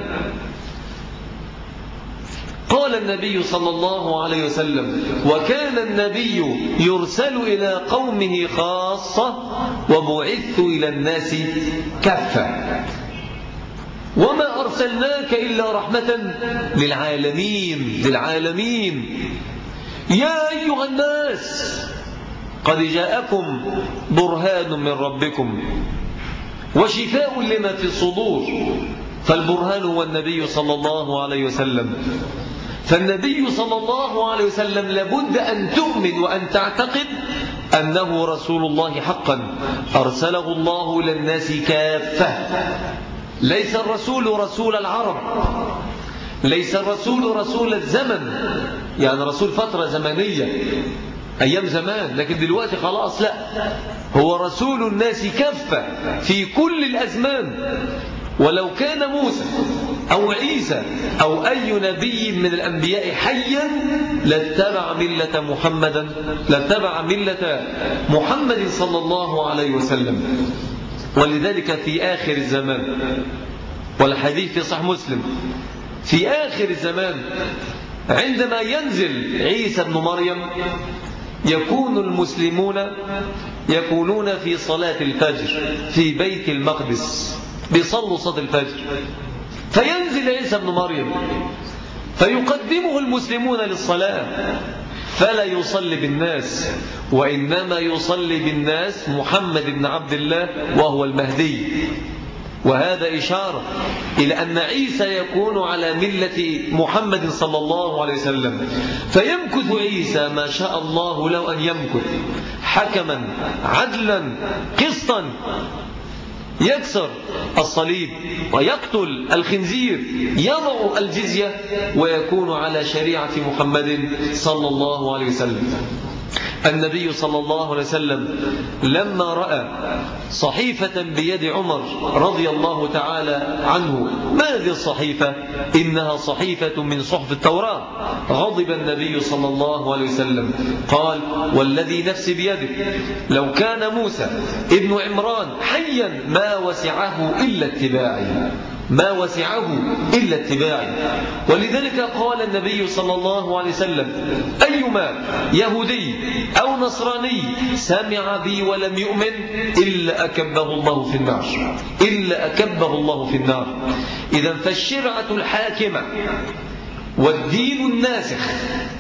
قال النبي صلى الله عليه وسلم: وكان النبي يرسل إلى قومه خاصة وبعثت إلى الناس كافة، وما أرسلناك إلا رحمة للعالمين للعالمين يا أيها الناس قد جاءكم برهان من ربكم وشفاء لما في الصدور. فالبرهان هو النبي صلى الله عليه وسلم. فالنبي صلى الله عليه وسلم لابد أن تؤمن وأن تعتقد أنه رسول الله حقا أرسله الله إلى الناس كافة. ليس الرسول رسول العرب، ليس الرسول رسول الزمن، يعني رسول فترة زمنية أيام زمان، لكن دلوقتي خلاص لا، هو رسول الناس كافة في كل الأزمان. ولو كان موسى أو عيسى أو أي نبي من الأنبياء حيا لاتبع ملة محمدا لاتبع ملة محمد صلى الله عليه وسلم. ولذلك في آخر الزمان، والحديث في صحيح مسلم، في آخر الزمان عندما ينزل عيسى ابن مريم يكون المسلمون يكونون في صلاة الفجر في بيت المقدس بيصلوا صلاة الفجر، فينزل عيسى ابن مريم فيقدمه المسلمون للصلاة، فلا يصلي بالناس، وإنما يصلي بالناس محمد بن عبد الله وهو المهدي. وهذا إشارة إلى أن عيسى يكون على ملة محمد صلى الله عليه وسلم، فيمكث عيسى ما شاء الله لو أن يمكث حكما عدلا قسطا، يكسر الصليب ويقتل الخنزير، يضع الجزية، ويكون على شريعة محمد صلى الله عليه وسلم. النبي صلى الله عليه وسلم لما رأى صحيفة بيد عمر رضي الله تعالى عنه، ما هذه الصحيفة؟ إنها صحيفة من صحف التوراة. غضب النبي صلى الله عليه وسلم قال: والذي نفسي بيدك لو كان موسى ابن عمران حيا ما وسعه إلا اتباعي، ما وسعه إلا اتباعي. ولذلك قال النبي صلى الله عليه وسلم: أيما يهودي أو نصراني سمع بي ولم يؤمن إلا أكبه الله في النار، إلا أكبه الله في النار. إذن فالشرعة الحاكمة والدين الناسخ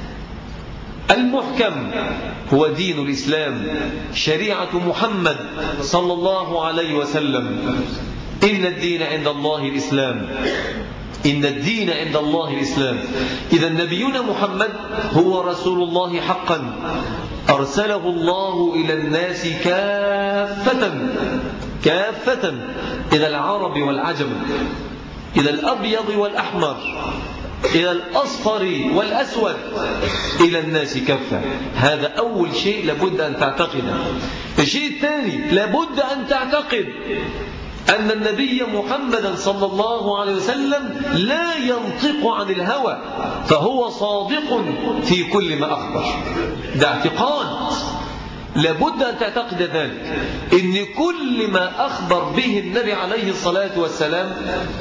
المحكم هو دين الإسلام، شريعة محمد صلى الله عليه وسلم. إن الدين عند الله الإسلام، إن الدين عند الله الإسلام. إذا نبينا محمد هو رسول الله حقا أرسله الله إلى الناس كافة كافة، إلى العرب والعجم، إلى الأبيض والأحمر، إلى الأصفر والأسود، إلى الناس كافة. هذا أول شيء لابد أن تعتقده. الشيء الثاني لابد أن تعتقد أن النبي محمد صلى الله عليه وسلم لا ينطق عن الهوى، فهو صادق في كل ما أخبر. ده اعتقاد لابد أن تعتقد ذلك، إن كل ما أخبر به النبي عليه الصلاة والسلام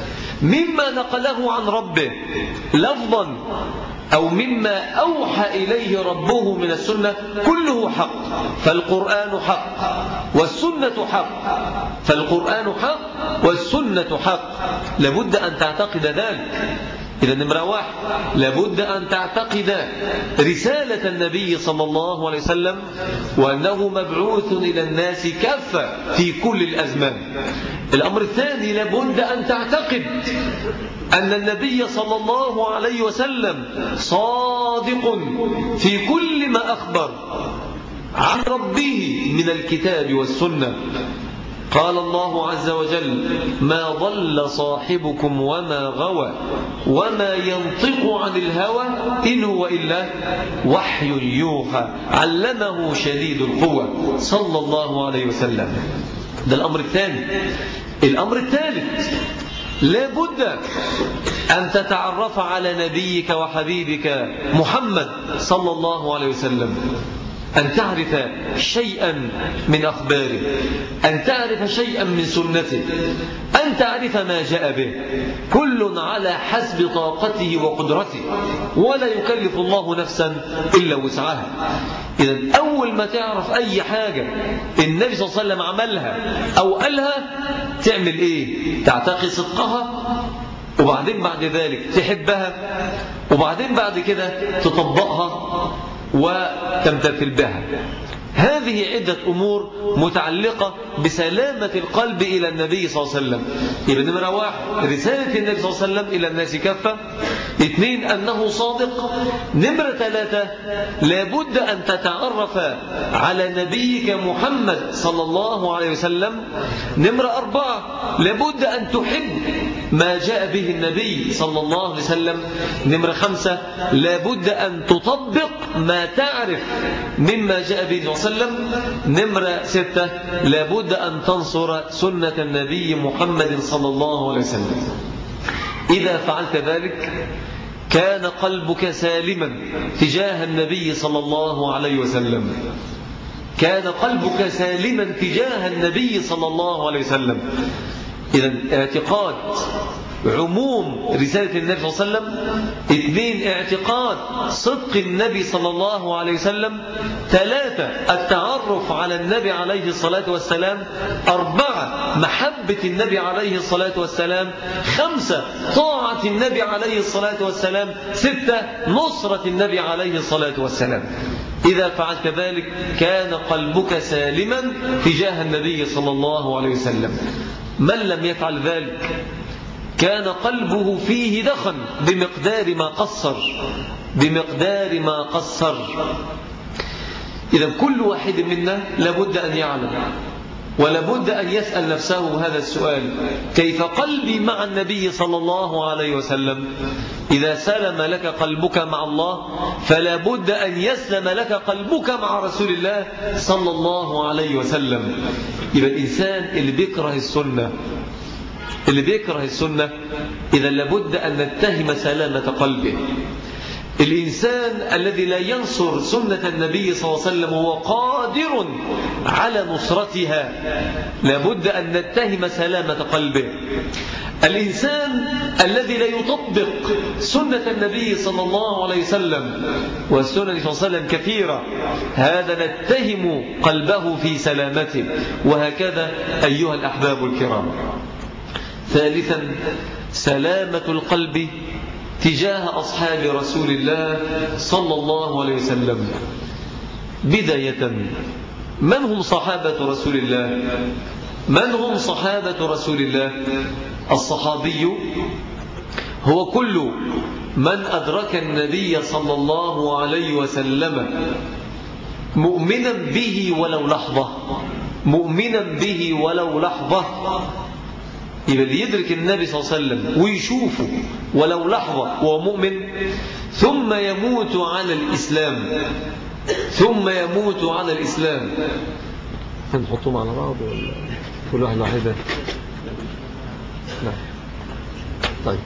مما نقله عن ربه لفظا أو مما أوحى إليه ربه من السنة كله حق. فالقرآن حق والسنة حق، فالقرآن حق والسنة حق. لابد أن تعتقد ذلك. إذا نمرة واحد لابد أن تعتقد رسالة النبي صلى الله عليه وسلم، وأنه مبعوث إلى الناس كافة في كل الأزمان. الأمر الثاني لابد أن تعتقد أن النبي صلى الله عليه وسلم صادق في كل ما أخبر عن ربه من الكتاب والسنة. قال الله عز وجل: ما ضل صاحبكم وما غوى وما ينطق عن الهوى إن هو إلا وحي يوحى علمه شديد القوى صلى الله عليه وسلم. ده الأمر الثاني. الأمر الثالث لابد أن تتعرف على نبيك وحبيبك محمد صلى الله عليه وسلم، أن تعرف شيئا من أخباره، أن تعرف شيئا من سنته، أن تعرف ما جاء به، كل على حسب طاقته وقدرته، ولا يكلف الله نفسا إلا وسعها. إذن أول ما تعرف أي حاجة النبي صلى الله عليه وسلم عملها أو قالها تعمل إيه؟ تعتقد صدقها، وبعدين بعد ذلك تحبها، وبعدين بعد كده تطبقها وتمتثل بها. هذه عدة أمور متعلقة بسلامة القلب إلى النبي صلى الله عليه وسلم. يبقى نمرة واحد رسالة النبي صلى الله عليه وسلم إلى الناس كافة، اثنين أنه صادق. نمرة ثلاثة لابد أن تتعرف على نبيك محمد صلى الله عليه وسلم. نمرة أربعة لابد أن تحب ما جاء به النبي صلى الله عليه وسلم. نمرة خمسة لابد أن تطبق ما تعرف مما جاء به صلى الله عليه وسلم. نمرة ستة لابد أن تنصر سنة النبي محمد صلى الله عليه وسلم. إذا فعلت ذلك كان قلبك سالما تجاه النبي صلى الله عليه وسلم. كان قلبك سالما تجاه النبي صلى الله عليه وسلم. إذن اعتقاد عموم رسالة النبي صلى الله عليه وسلم. اثنين اعتقاد صدق النبي صلى الله عليه وسلم. ثلاثة التعرف على النبي عليه الصلاة والسلام. أربعة محبة النبي عليه الصلاة والسلام. خمسة طاعة النبي عليه الصلاة والسلام. ستة نصرة النبي عليه الصلاة والسلام. إذا فعلت ذلك كان قلبك سالما تجاه النبي صلى الله عليه وسلم. من لم يفعل ذلك كان قلبه فيه دخن بمقدار ما قصر بمقدار ما قصر. إذا كل واحد منا لابد أن يعلم ولابد أن يسأل نفسه هذا السؤال: كيف قلبي مع النبي صلى الله عليه وسلم؟ إذا سلم لك قلبك مع الله فلا بد أن يسلم لك قلبك مع رسول الله صلى الله عليه وسلم. يبقى الإنسان اللي بيكره السنة اللي بيكره السنة إذا لابد أن نتهم سلامة قلبه. الإنسان الذي لا ينصر سنة النبي صلى الله عليه وسلم هو قادر على نصرتها، لابد أن نتهم سلامة قلبه. الإنسان الذي لا يطبق سنة النبي صلى الله عليه وسلم، والسنة صلى الله عليه وسلم كثيرة، هذا نتهم قلبه في سلامته. وهكذا أيها الأحباب الكرام. ثالثا سلامة القلب تجاه أصحاب رسول الله صلى الله عليه وسلم. بداية من هم صحابة رسول الله؟ من هم صحابة رسول الله؟ الصحابي هو كل من أدرك النبي صلى الله عليه وسلم مؤمنا به ولو لحظة مؤمنا به ولو لحظة. يبقى اللي يدرك النبي صلى الله عليه وسلم ويشوفه ولو لحظة وهو مؤمن ثم يموت على الإسلام ثم يموت على الإسلام. هنحطهم على بعض ولا كل واحد واحدة؟ لا. طيب،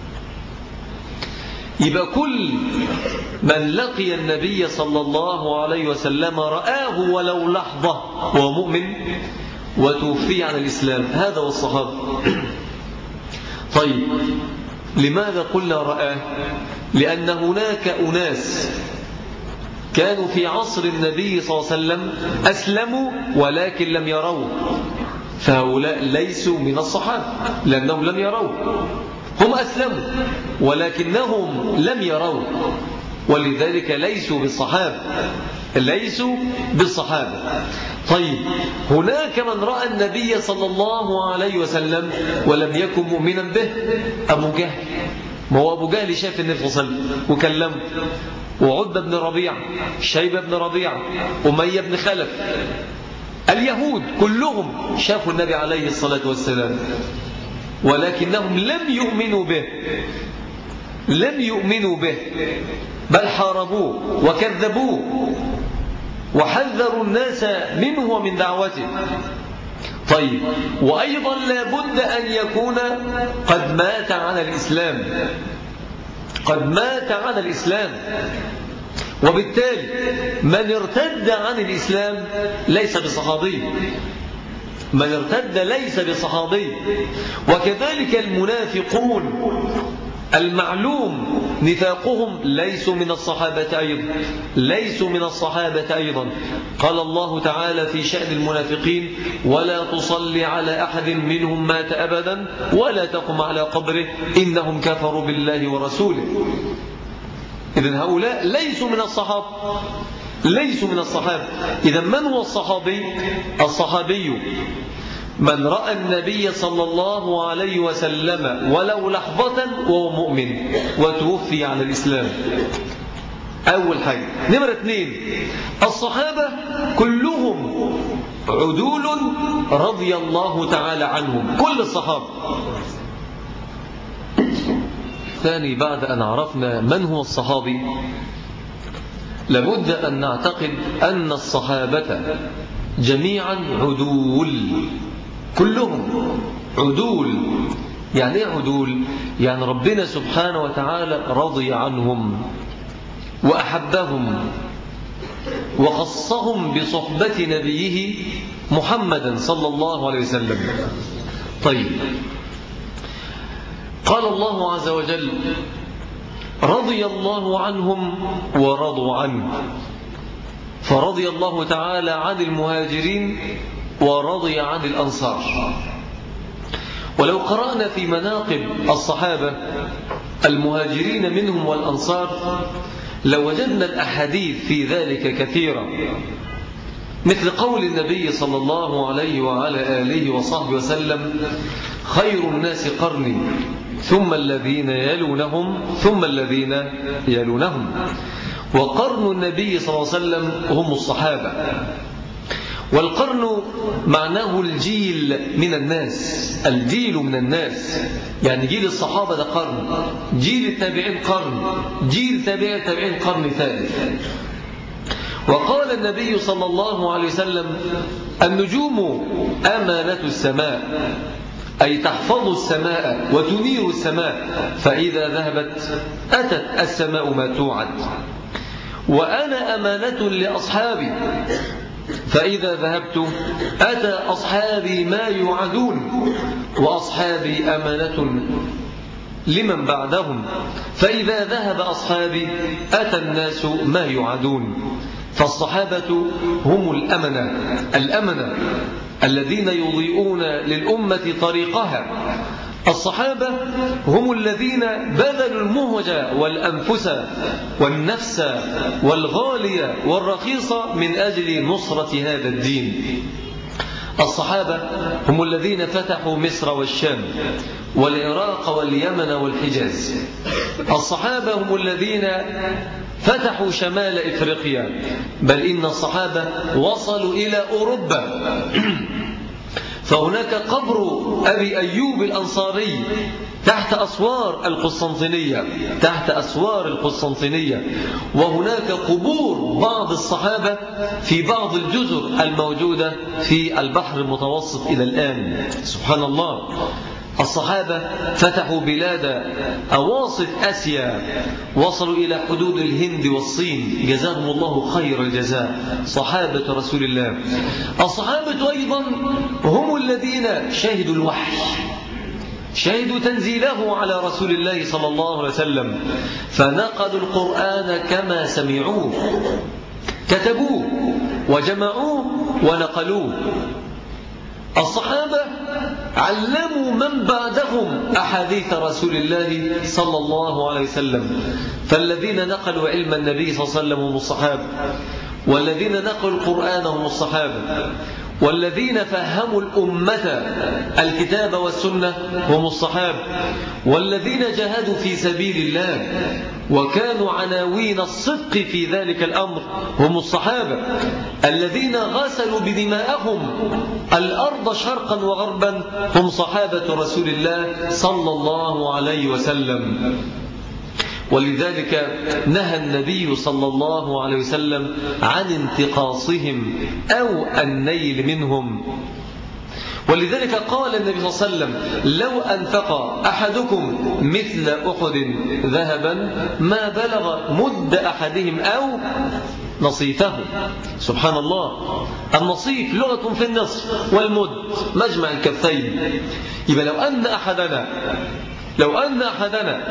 يبقى كل من لقي النبي صلى الله عليه وسلم رآه ولو لحظة وهو مؤمن وتوفي على الإسلام، هذا هو الصحابة. طيب، لماذا قلنا رآه؟ لأن هناك أناس كانوا في عصر النبي صلى الله عليه وسلم أسلموا ولكن لم يروا، فهؤلاء ليسوا من الصحابة لأنهم لم يروا. هم أسلموا ولكنهم لم يروا، ولذلك ليسوا بالصحابة ليسوا بالصحابة. طيب، هناك من رأى النبي صلى الله عليه وسلم ولم يكن مؤمنا به. أبو جهل، ما هو أبو جهل شاف النبي صلى الله عليه وسلم وكلمه، وعتبة بن ربيعة، شيبة بن ربيعة، أمية بن خلف، اليهود كلهم شافوا النبي عليه الصلاة والسلام ولكنهم لم يؤمنوا به لم يؤمنوا به بل حاربوه وكذبوه وحذروا الناس منه ومن دعوته. طيب، وأيضا لابد أن يكون قد مات على الإسلام قد مات على الإسلام وبالتالي من ارتد عن الإسلام ليس بصحابي من ارتد ليس بصحابي. وكذلك المنافقون المعلوم نفاقهم ليسوا من الصحابة أيضا ليسوا من الصحابة أيضا. قال الله تعالى في شأن المنافقين: ولا تصلي على أحد منهم مات أبدا ولا تقم على قبره إنهم كفروا بالله ورسوله. إذن هؤلاء ليسوا من الصحابة ليسوا من الصحابة. إذن من هو الصحابي؟ الصحابي من رأى النبي صلى الله عليه وسلم ولو لحظة وهو مؤمن وتوفي على الإسلام. أول حاجة. نمرة اثنين، الصحابة كلهم عدول رضي الله تعالى عنهم، كل الصحابة. ثاني، بعد أن عرفنا من هو الصحابي لابد أن نعتقد أن الصحابة جميعا عدول، كلهم عدول. يعني ايه عدول؟ يعني ربنا سبحانه وتعالى رضي عنهم وأحبهم وخصهم بصحبة نبيه محمد صلى الله عليه وسلم. طيب، قال الله عز وجل رضي الله عنهم ورضوا عنه، فرضي الله تعالى عن المهاجرين ورضي عن الأنصار. ولو قرأنا في مناقب الصحابة المهاجرين منهم والأنصار لوجدنا الأحاديث في ذلك كثيرة، مثل قول النبي صلى الله عليه وعلى آله وصحبه وسلم خير الناس قرني ثم الذين يلونهم ثم الذين يلونهم. وقرن النبي صلى الله عليه وسلم هم الصحابة. والقرن معناه الجيل من الناس، الجيل من الناس، يعني جيل الصحابة ده قرن، جيل التابعين قرن، جيل تابع التابعين قرن ثالث. وقال النبي صلى الله عليه وسلم النجوم أمانة السماء، أي تحفظ السماء وتنير السماء، فإذا ذهبت أتت السماء ما توعد. وأنا أمانة لأصحابي، فإذا ذهبت أتى أصحابي ما يوعدون، وأصحابي أمانة لمن بعدهم، فإذا ذهب أصحابي أتى الناس ما يوعدون. فالصحابة هم الأمنة الأمنة الذين يضيئون للأمة طريقها. الصحابة هم الذين بذلوا المهجة والأنفس والنفس والغالية والرخيصة من أجل نصرة هذا الدين. الصحابة هم الذين فتحوا مصر والشام والعراق واليمن والحجاز. الصحابة هم الذين فتحوا شمال إفريقيا، بل إن الصحابة وصلوا إلى أوروبا. فهناك قبر أبي أيوب الأنصاري تحت أسوار القسطنطينية تحت أسوار القسطنطينية وهناك قبور بعض الصحابة في بعض الجزر الموجودة في البحر المتوسط إلى الآن. سبحان الله. الصحابة فتحوا بلاد أواسط آسيا، وصلوا إلى حدود الهند والصين، جزاهم الله خير الجزاء، صحابة رسول الله. الصحابة أيضا هم الذين شهدوا الوحي، شهدوا تنزيله على رسول الله صلى الله عليه وسلم، فنقلوا القرآن كما سمعوه، كتبوه وجمعوه ونقلوه. الصحابة علموا من بعدهم أحاديث رسول الله صلى الله عليه وسلم، فالذين نقلوا علم النبي صلى الله عليه وسلم هم الصحابة، والذين نقلوا القرآن هم الصحابة، والذين فهموا الأمة الكتاب والسنة هم الصحابة، والذين جاهدوا في سبيل الله وكانوا عناوين الصدق في ذلك الأمر هم الصحابة، الذين غسلوا بدماءهم الأرض شرقا وغربا هم صحابة رسول الله صلى الله عليه وسلم. ولذلك نهى النبي صلى الله عليه وسلم عن انتقاصهم أو النيل منهم. ولذلك قال النبي صلى الله عليه وسلم لو أنفق أحدكم مثل أحد ذهبا ما بلغ مد أحدهم أو نصيفه. سبحان الله. النصيف لغة في النصف، والمد مجمع الكفين. يبقى لو أن أحدنا لو أن أحدنا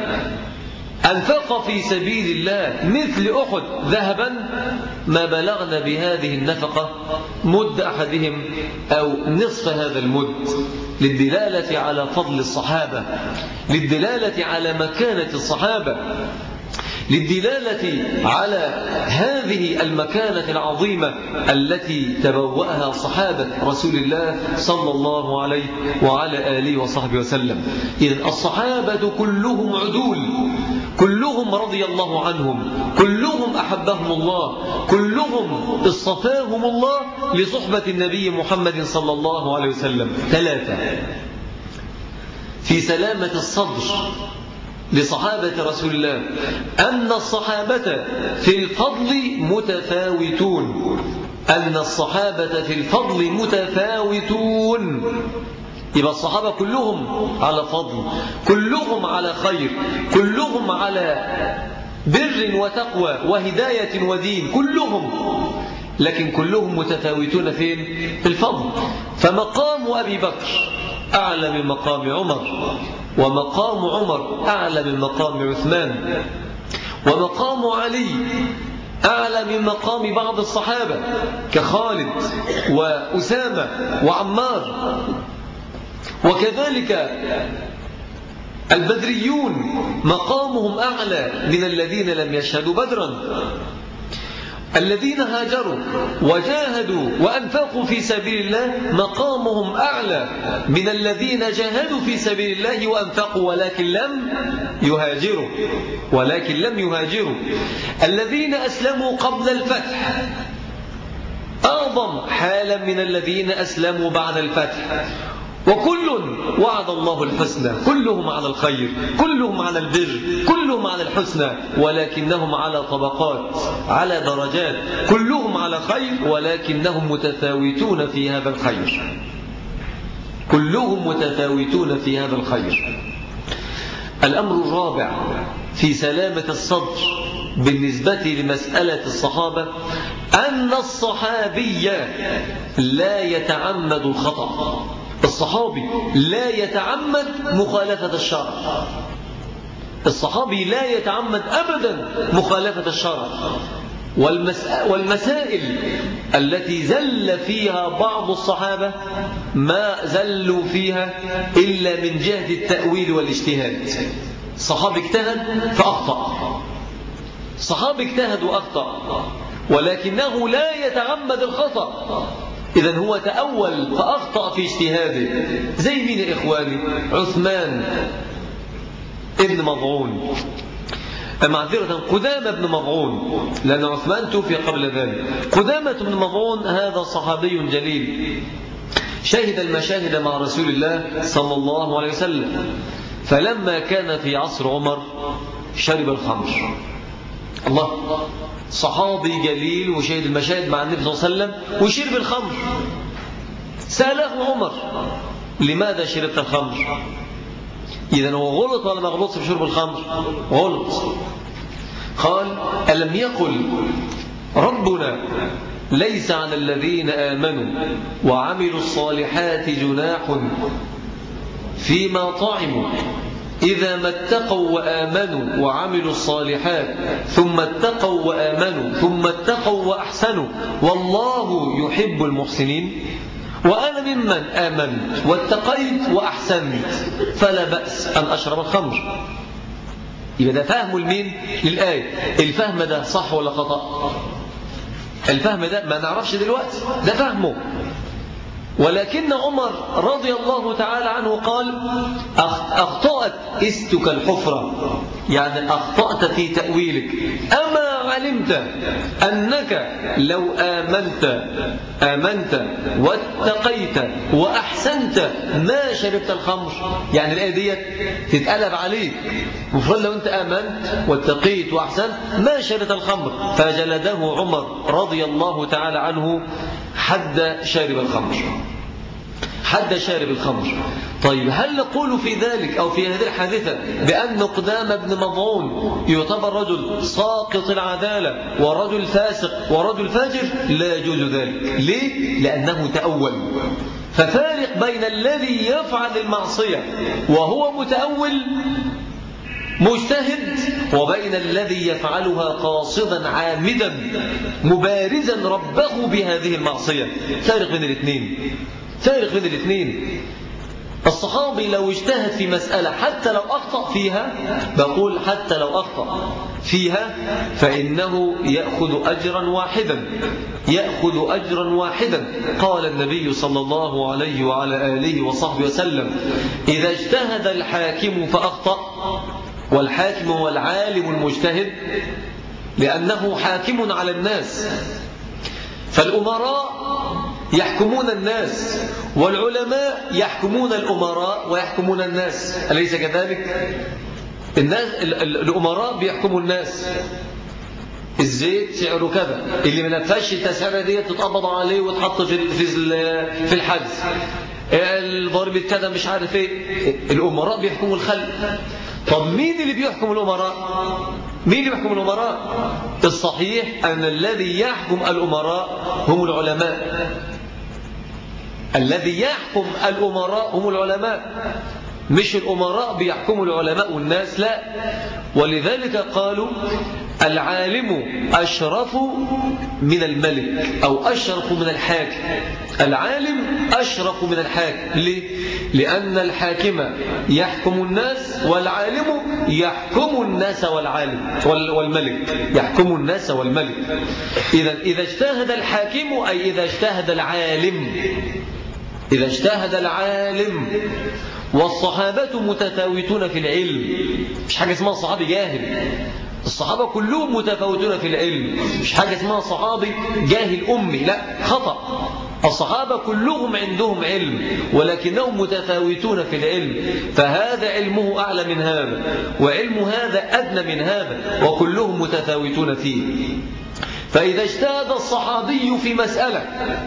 أنفق في سبيل الله مثل أحد ذهبا ما بلغنا بهذه النفقة مد أحدهم أو نصف هذا المد، للدلالة على فضل الصحابة، للدلالة على مكانة الصحابة. للدلالة على هذه المكانة العظيمة التي تبوأها صحابة رسول الله صلى الله عليه وعلى آله وصحبه وسلم. إذن الصحابة كلهم عدول، كلهم رضي الله عنهم، كلهم أحبهم الله، كلهم اصطفاهم الله لصحبة النبي محمد صلى الله عليه وسلم. ثلاثة، في سلامة الصدر لصحابة رسول الله أن الصحابة في الفضل متفاوتون، أن الصحابة في الفضل متفاوتون. يبقى الصحابة كلهم على فضل، كلهم على خير، كلهم على بر وتقوى وهداية ودين، كلهم، لكن كلهم متفاوتون فين؟ في الفضل. فمقام أبي بكر أعلى من مقام عمر، ومقام عمر أعلى من مقام عثمان، ومقام علي أعلى من مقام بعض الصحابة كخالد وأسامة وعمار. وكذلك البدريون مقامهم أعلى من الذين لم يشهدوا بدرا. الذين هاجروا وجاهدوا وأنفقوا في سبيل الله مقامهم أعلى من الذين جاهدوا في سبيل الله وأنفقوا ولكن لم يهاجروا ولكن لم يهاجروا. الذين أسلموا قبل الفتح أعظم حالا من الذين أسلموا بعد الفتح. وكل وعد الله الحسنى، كلهم على الخير، كلهم على البر، كلهم على الحسنى، ولكنهم على طبقات، على درجات، كلهم على خير ولكنهم متفاوتون في هذا الخير، كلهم متفاوتون في هذا الخير. الأمر الرابع في سلامة الصدر بالنسبة لمسألة الصحابة أن الصحابي لا يتعمد الخطأ. الصحابي لا يتعمد مخالفة الشرع، الصحابي لا يتعمد أبدا مخالفة الشرع. والمسائل التي زل فيها بعض الصحابة ما زلوا فيها إلا من جهة التأويل والاجتهاد. الصحابي اجتهد فأخطأ، الصحابي اجتهد وأخطأ، ولكنه لا يتعمد الخطأ. إذن هو تأول فأخطأ في اجتهاده. زي مين يا إخواني؟ عثمان ابن مضعون، معذرة قدامة بن مضعون، لأن عثمان توفي قبل ذلك. قدامة بن مضعون هذا صحابي جليل شهد المشاهد مع رسول الله صلى الله عليه وسلم، فلما كان في عصر عمر شرب الخمر. الله، صحابي جليل وشهد المشاهد مع النبي صلى الله عليه وسلم وشرب الخمر. سأله عمر لماذا شربت الخمر؟ إذن هو غلط ولا ما غلطش في شرب الخمر؟ غلط. قال ألم يقل ربنا ليس على الذين آمنوا وعملوا الصالحات جناح فيما طعموا إذا ما اتقوا وآمنوا وعملوا الصالحات ثم اتقوا وآمنوا ثم اتقوا وأحسنوا والله يحب المحسنين. وأنا ممن آمنت واتقيت وأحسنت فلا بأس أن أشرب الخمر. يبقى ده فهم المين للآية. الفهم ده صح ولا خطأ؟ الفهم ده ما نعرفش دلوقتي، ده فهمه. ولكن عمر رضي الله تعالى عنه قال أخطأت إستك الحفرة، يعني أخطأت في تأويلك. أما علمت أنك لو آمنت آمنت واتقيت وأحسنت ما شربت الخمر. يعني الآية دي تتقلب عليك، مفروض لو أنت آمنت واتقيت وأحسنت ما شربت الخمر. فجلده عمر رضي الله تعالى عنه حد شارب الخمر، حد شارب الخمر. طيب هل نقول في ذلك أو في هذه الحادثة بأن قدام بن مضعون يعتبر رجل ساقط العدالة ورجل فاسق ورجل فاجر؟ لا يجوز ذلك. ليه؟ لأنه تأول. ففارق بين الذي يفعل المعصية وهو متأول مجتهد وبين الذي يفعلها قاصدا عامدا مبارزا ربه بهذه المعصية. فارق بين الاثنين، فارق بين الاثنين. الصحابي لو اجتهد في مسألة حتى لو أخطأ فيها، بقول حتى لو أخطأ فيها، فإنه يأخذ أجرا واحدا، يأخذ أجرا واحدا. قال النبي صلى الله عليه وعلى آله وصحبه وسلم: إذا اجتهد الحاكم فأخطأ، والحاكم هو العالم المجتهد لأنه حاكم على الناس، فالأمراء يحكمون الناس والعلماء يحكمون الأمراء ويحكمون الناس، أليس كذلك؟ الناس الأمراء بيحكموا الناس، الزيت سعره كذا، اللي ما نفذش التسعيره دي تتقبض عليه وتحط في في الحجز، الضرب كذا مش عارف ايه. الأمراء بيحكموا الخلق. طب مين اللي بيحكم الأمراء؟ مين اللي بيحكم الأمراء؟ الصحيح أن الذي يحكم الأمراء هم العلماء. الذي يحكم الأمراء هم العلماء، مش الأمراء بيحكموا العلماء والناس، لا. ولذلك قالوا العالم أشرف من الملك أو أشرف من الحاكم. العالم أشرف من الحاكم. ليه؟ لأن الحاكم يحكم الناس والعالم يحكم الناس والعالم والملك يحكم الناس والملك. إذا إذا اجتهد الحاكم أي إذا اجتهد العالم، إذا اجتهد العالم. والصحابة متفاوتون في العلم، مش حاجة اسمها صحابي جاهل، الصحابة كلهم متفاوتون في العلم، مش حاجة اسمها صحابي جاهل أمي، لا، خطأ. الصحابة كلهم عندهم علم ولكنهم متفاوتون في العلم، فهذا علمه أعلى من هذا وعلم هذا أدنى من هذا، وكلهم متفاوتون فيه. فإذا اجتهد الصحابي في مسألة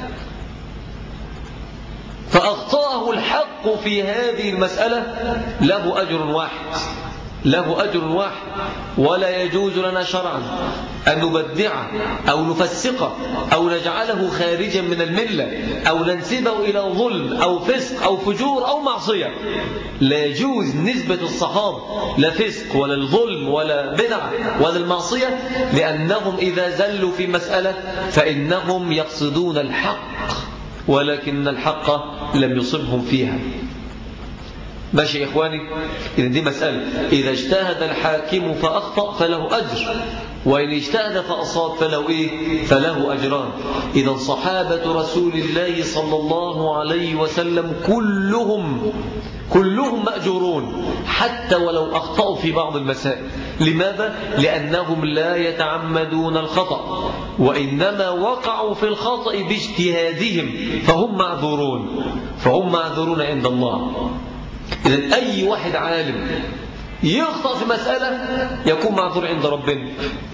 فأخطأه الحق في هذه المسألة له أجر واحد، له أجر واحد. ولا يجوز لنا شرعا أن نبدعه أو نفسقه أو نجعله خارجا من الملة أو ننسبه إلى ظلم أو فسق أو فجور أو معصية. لا يجوز نسبة الصحابة لا فسق ولا الظلم ولا بدعة ولا المعصية، لأنهم إذا زلوا في مسألة فإنهم يقصدون الحق ولكن الحق لم يصبهم فيها. ماشي يا إخواني؟ إذن دي مسألة. إذا اجتهد الحاكم فأخطأ فله أجر، وإن اجتهد فأصاب فله إيه؟ فله أجران. إذا صحابة رسول الله صلى الله عليه وسلم كلهم كلهم مأجورون حتى ولو أخطأوا في بعض المسائل. لماذا؟ لأنهم لا يتعمدون الخطأ، وإنما وقعوا في الخطأ باجتهادهم، فهم معذورون فهم معذورون عند الله. إذن أي واحد عالم يخطأ في مسألة يكون معذور عند ربنا،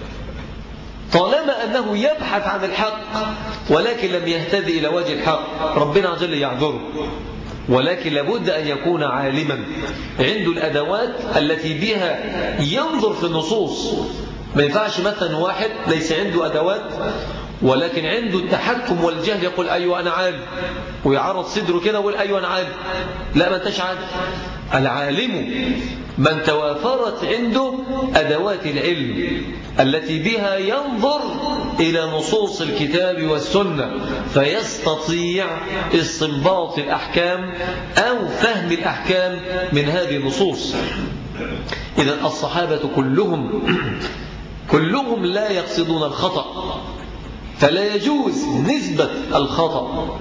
طالما أنه يبحث عن الحق ولكن لم يهتدي إلى وجه الحق، ربنا عز وجل يعذره. ولكن لابد أن يكون عالما عنده الأدوات التي بها ينظر في النصوص. ما ينفعش مثلا واحد ليس عنده أدوات ولكن عنده التحكم والجهل يقول أيوة أنا عالم، ويعرض صدره كده ويقول أيوة أنا عالم. لا، ما أنتش عالم. العالم من توافرت عنده أدوات العلم التي بها ينظر إلى نصوص الكتاب والسنة فيستطيع استنباط الأحكام أو فهم الأحكام من هذه النصوص. إذن الصحابة كلهم كلهم لا يقصدون الخطأ، فلا يجوز نسبة الخطأ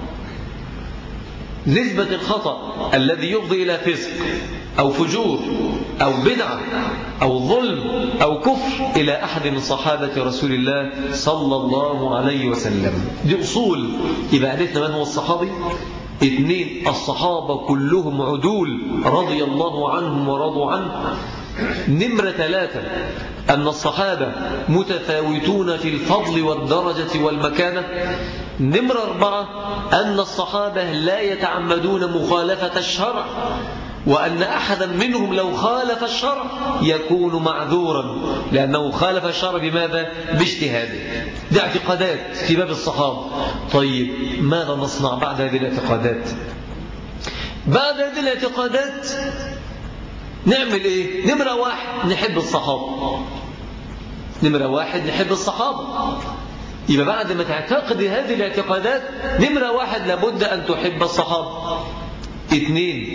نسبة الخطأ الذي يفضي إلى فسق أو فجور أو بدعة أو ظلم أو كفر إلى أحد من صحابة رسول الله صلى الله عليه وسلم. دي أصول. يبقى عرفنا من هو الصحابي. اثنين، الصحابة كلهم عدول رضي الله عنهم ورضوا عنه. نمرة ثلاثة، أن الصحابة متفاوتون في الفضل والدرجة والمكانة. نمرة أربعة، أن الصحابة لا يتعمدون مخالفة الشرع، وأن أحدا منهم لو خالف الشرع يكون معذورا لأنه خالف الشرع بماذا؟ باجتهاده. دي اعتقادات في باب الصحابة. طيب ماذا نصنع بعد هذه الاعتقادات؟ بعد هذه الاعتقادات نعمل إيه؟ نمرة واحد، نحب الصحابة. نمرة واحد نحب الصحابة. يبقى بعد ما تعتقد هذه الاعتقادات، نمرة واحد لابد أن تحب الصحابة. اثنين،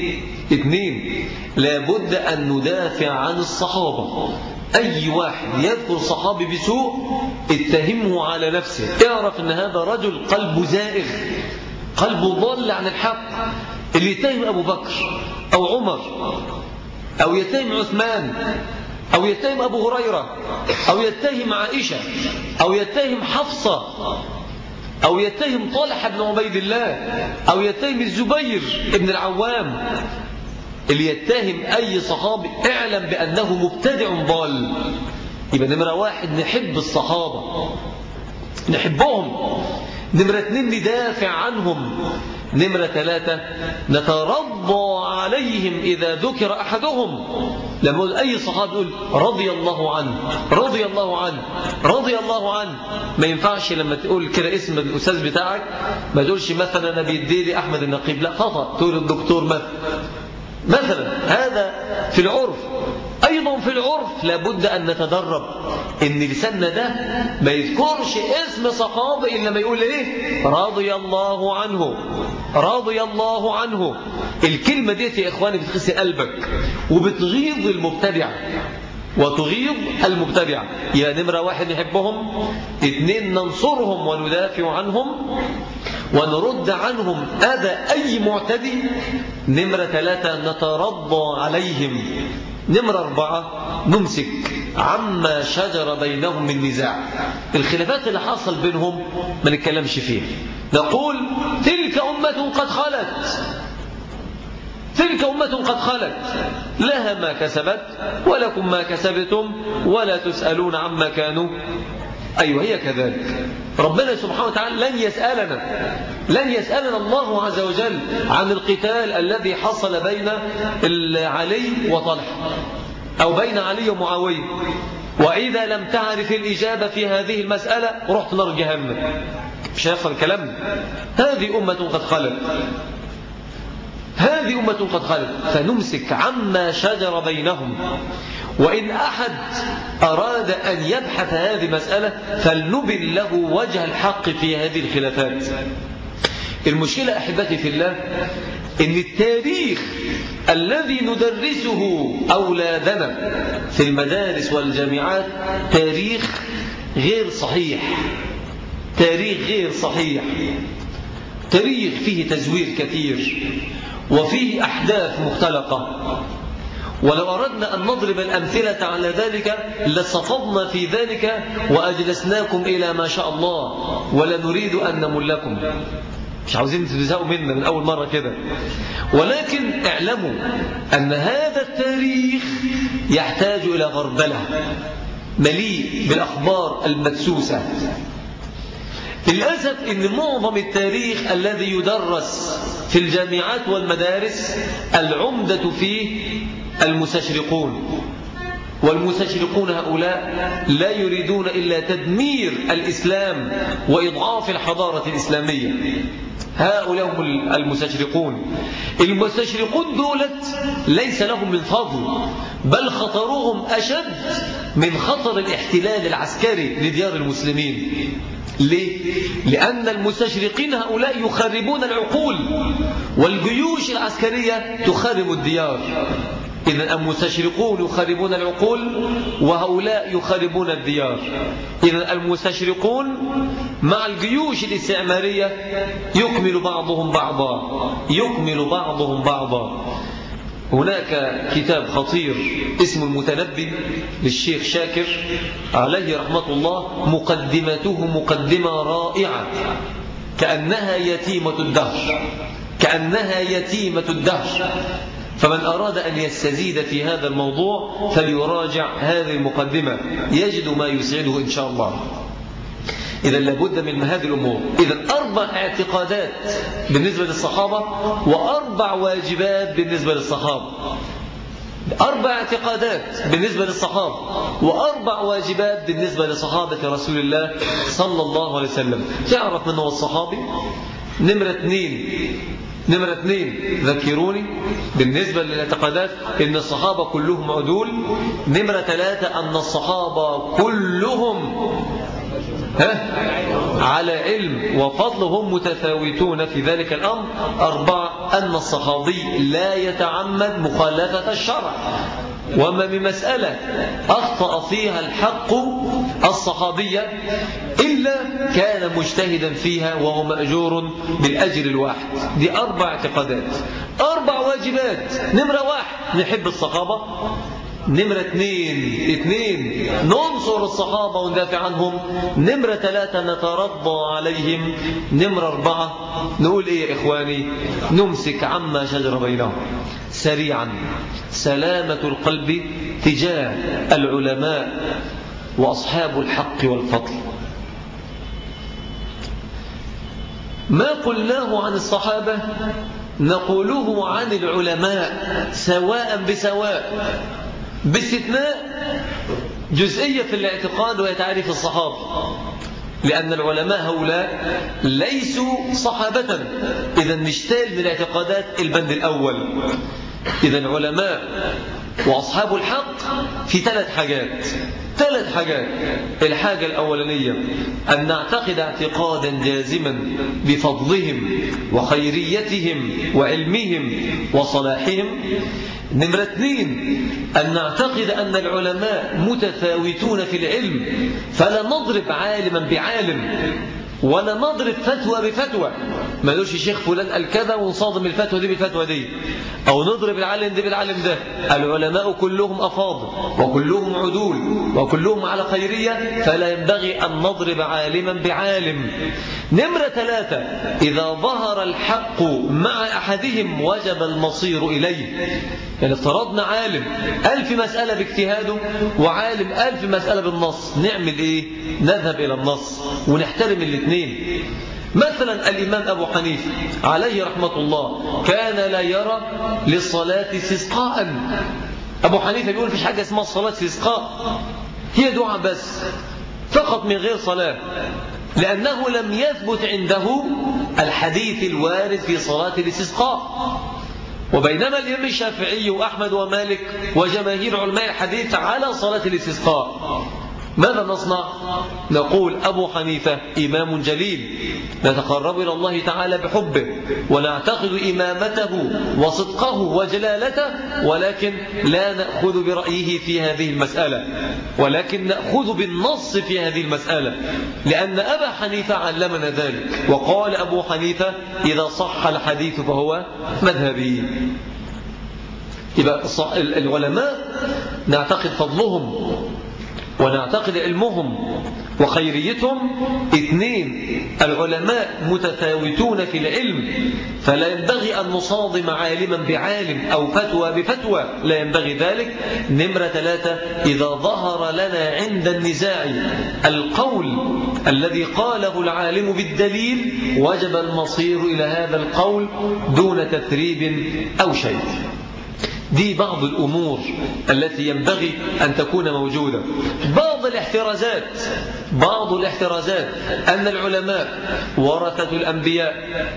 اثنين، لابد أن ندافع عن الصحابة. أي واحد يذكر صحابي بسوء اتهمه على نفسه، اعرف أن هذا رجل قلبه زائغ، قلبه ضل عن الحق. اللي يتهم أبو بكر أو عمر أو يتهم عثمان أو يتهم أبو هريرة أو يتهم عائشة أو يتهم حفصة أو يتهم طلحة بن عبيد الله أو يتهم الزبير بن العوام، اللي يتهم أي صحابي اعلم بأنه مبتدع ضال. يبقى نمرة واحد نحب الصحابة، نحبهم. نمرة اثنين ندافع عنهم. نمرة ثلاثة نترضى عليهم إذا ذكر أحدهم. لما يقول أي صحابي يقول رضي الله عنه رضي الله عنه رضي الله عنه، ما ينفعش لما تقول كده اسم الأستاذ بتاعك ما تقولش مثلا نبي الديلي أحمد النقيب، لا خطأ، تقول الدكتور مثلا مثلا. هذا في العرف. أيضا في العرف لابد أن نتدرب إن لساننا ده ما يذكرش اسم صحابي إلا ما يقول إيه رضي الله عنه رضي الله عنه. الكلمة دي يا إخواني بتخسي قلبك وبتغيظ المبتدع وتغيظ المبتدع. يا نمرة واحد نحبهم، اثنين ننصرهم وندافع عنهم ونرد عنهم أذى أي معتدي. نمرة ثلاثة نترضى عليهم. نمرة أربعة نمسك عما شجر بينهم من نزاع. الخلافات اللي حصل بينهم ما نتكلمش فيها، نقول تلك أمة قد خلت تلك أمة قد خلت لها ما كسبت ولكم ما كسبتم ولا تسألون عما كانوا. أيوة هي كذلك. ربنا سبحانه وتعالى لن يسألنا لن يسألنا الله عز وجل عن القتال الذي حصل بين علي وطلحة أو بين علي ومعاوية، وإذا لم تعرف الإجابة في هذه المسألة رحت نار جهنم. مش هيحصل الكلام. هذه أمة قد خلت هذه أمة قد خلت فنمسك عما شجر بينهم. وإن أحد أراد أن يبحث هذه المسألة فلنبن له وجه الحق في هذه الخلافات. المشكلة أحبتي في الله إن التاريخ الذي ندرسه أولادنا في المدارس والجامعات تاريخ غير صحيح تاريخ غير صحيح تاريخ فيه تزوير كثير وفيه أحداث مختلقة. ولو أردنا أن نضرب الأمثلة على ذلك لصفضنا في ذلك وأجلسناكم إلى ما شاء الله ولا نريد أن نملكم. مش عاوزين تزهقوا منا من أول مرة كده، ولكن اعلموا أن هذا التاريخ يحتاج إلى غربلة، مليء بالأخبار المدسوسة. للأسف إن معظم التاريخ الذي يدرس في الجامعات والمدارس العمدة فيه المستشرقون، والمستشرقون هؤلاء لا يريدون إلا تدمير الإسلام وإضعاف الحضارة الإسلامية. هؤلاء هم المستشرقون. المستشرقون دولت ليس لهم من فضل، بل خطرهم أشد من خطر الاحتلال العسكري لديار المسلمين. ليه؟ لأن المستشرقين هؤلاء يخربون العقول والجيوش العسكرية تخرب الديار. إذن المستشرقون يخربون العقول وهؤلاء يخربون الديار. إذن المستشرقون مع الجيوش الاستعمارية يكمل بعضهم بعضا يكمل بعضهم بعضا. هناك كتاب خطير اسمه المتنبي للشيخ شاكر عليه رحمة الله، مقدمته مقدمة رائعة كأنها يتيمة الدهر كأنها يتيمة الدهر. فمن أراد أن يستزيد في هذا الموضوع فليراجع هذه المقدمة يجد ما يسعده إن شاء الله. إذا لابد من هذه الأمور. إذا أربع اعتقادات بالنسبة للصحابة وأربع واجبات بالنسبة للصحابة. أربع اعتقادات بالنسبة للصحابة وأربع واجبات بالنسبة لصحابة رسول الله صلى الله عليه وسلم. تعرف من هو الصحابي؟ نمرة اثنين نمرة اثنين ذكروني بالنسبة للاعتقادات إن الصحابة كلهم عدول. نمرة ثلاثة أن الصحابة كلهم ها؟ على علم وفضل هم متفاوتون في ذلك الأمر. أربعة أن الصحابي لا يتعمد مخالفة الشرع، وما من مسألة أخطأ فيها الحق الصحابية إلا كان مجتهدا فيها وهو مأجور بالأجر الواحد. دي أربع اعتقادات، أربع واجبات. نمرة واحد نحب الصحابة. نمرة اثنين اثنين ننصر الصحابة وندافع عنهم. نمرة ثلاثة نترضى عليهم. نمرة أربعة نقول إيه يا إخواني؟ نمسك عما شجر بينهم. سريعا، سلامة القلب تجاه العلماء وأصحاب الحق والفضل. ما قلناه عن الصحابة نقوله عن العلماء سواء بسواء، باستثناء جزئية في الاعتقاد وهي تعريف الصحابة، لأن العلماء هؤلاء ليسوا صحابة. إذا نشتال من الاعتقادات البند الأول. إذا العلماء وأصحاب الحق في ثلاث حاجات ثلاث حاجات الحاجة الأولانية أن نعتقد اعتقادا جازما بفضلهم وخيريتهم وعلمهم وصلاحهم. نمرة اثنين أن نعتقد أن العلماء متفاوتون في العلم، فلا نضرب عالما بعالم ولا نضرب فتوى بفتوى. ما نقولش الشيخ فلان قال كذا ونصادم الفتوى دي بالفتوى دي، أو نضرب العالم دي بالعالم ده. العلماء كلهم أفاضل وكلهم عدول وكلهم على خيرية، فلا ينبغي أن نضرب عالما بعالم. نمرة ثلاثة إذا ظهر الحق مع أحدهم وجب المصير إليه. يعني افترضنا عالم ألف مسألة باجتهاده وعالم ألف مسألة بالنص، نعمل إيه؟ نذهب إلى النص ونحترم الاثنين. مثلا الإمام أبو حنيفة عليه رحمة الله كان لا يرى للصلاة استسقاء. أبو حنيفة بيقول فيش حاجة اسمها الصلاة استسقاء، هي دعاء بس فقط من غير صلاة، لأنه لم يثبت عنده الحديث الوارد في صلاة الاستسقاء. وبينما الإمام الشافعي وأحمد ومالك وجماهير علماء الحديث على صلاة الاستسقاء. ماذا نصنع؟ نقول أبو حنيفة إمام جليل نتقرب إلى الله تعالى بحبه ونعتقد إمامته وصدقه وجلالته، ولكن لا نأخذ برأيه في هذه المسألة، ولكن نأخذ بالنص في هذه المسألة، لأن أبا حنيفة علمنا ذلك. وقال أبو حنيفة إذا صح الحديث فهو مذهبي. يبقى العلماء نعتقد فضلهم ونعتقد علمهم وخيريتهم. اثنين العلماء متفاوتون في العلم، فلا ينبغي أن نصادم عالما بعالم أو فتوى بفتوى، لا ينبغي ذلك. نمرة ثلاثة إذا ظهر لنا عند النزاع القول الذي قاله العالم بالدليل وجب المصير إلى هذا القول دون تثريب أو شيء. دي بعض الأمور التي ينبغي أن تكون موجودة. بعض الاحترازات بعض الاحترازات أن العلماء ورثة الأنبياء،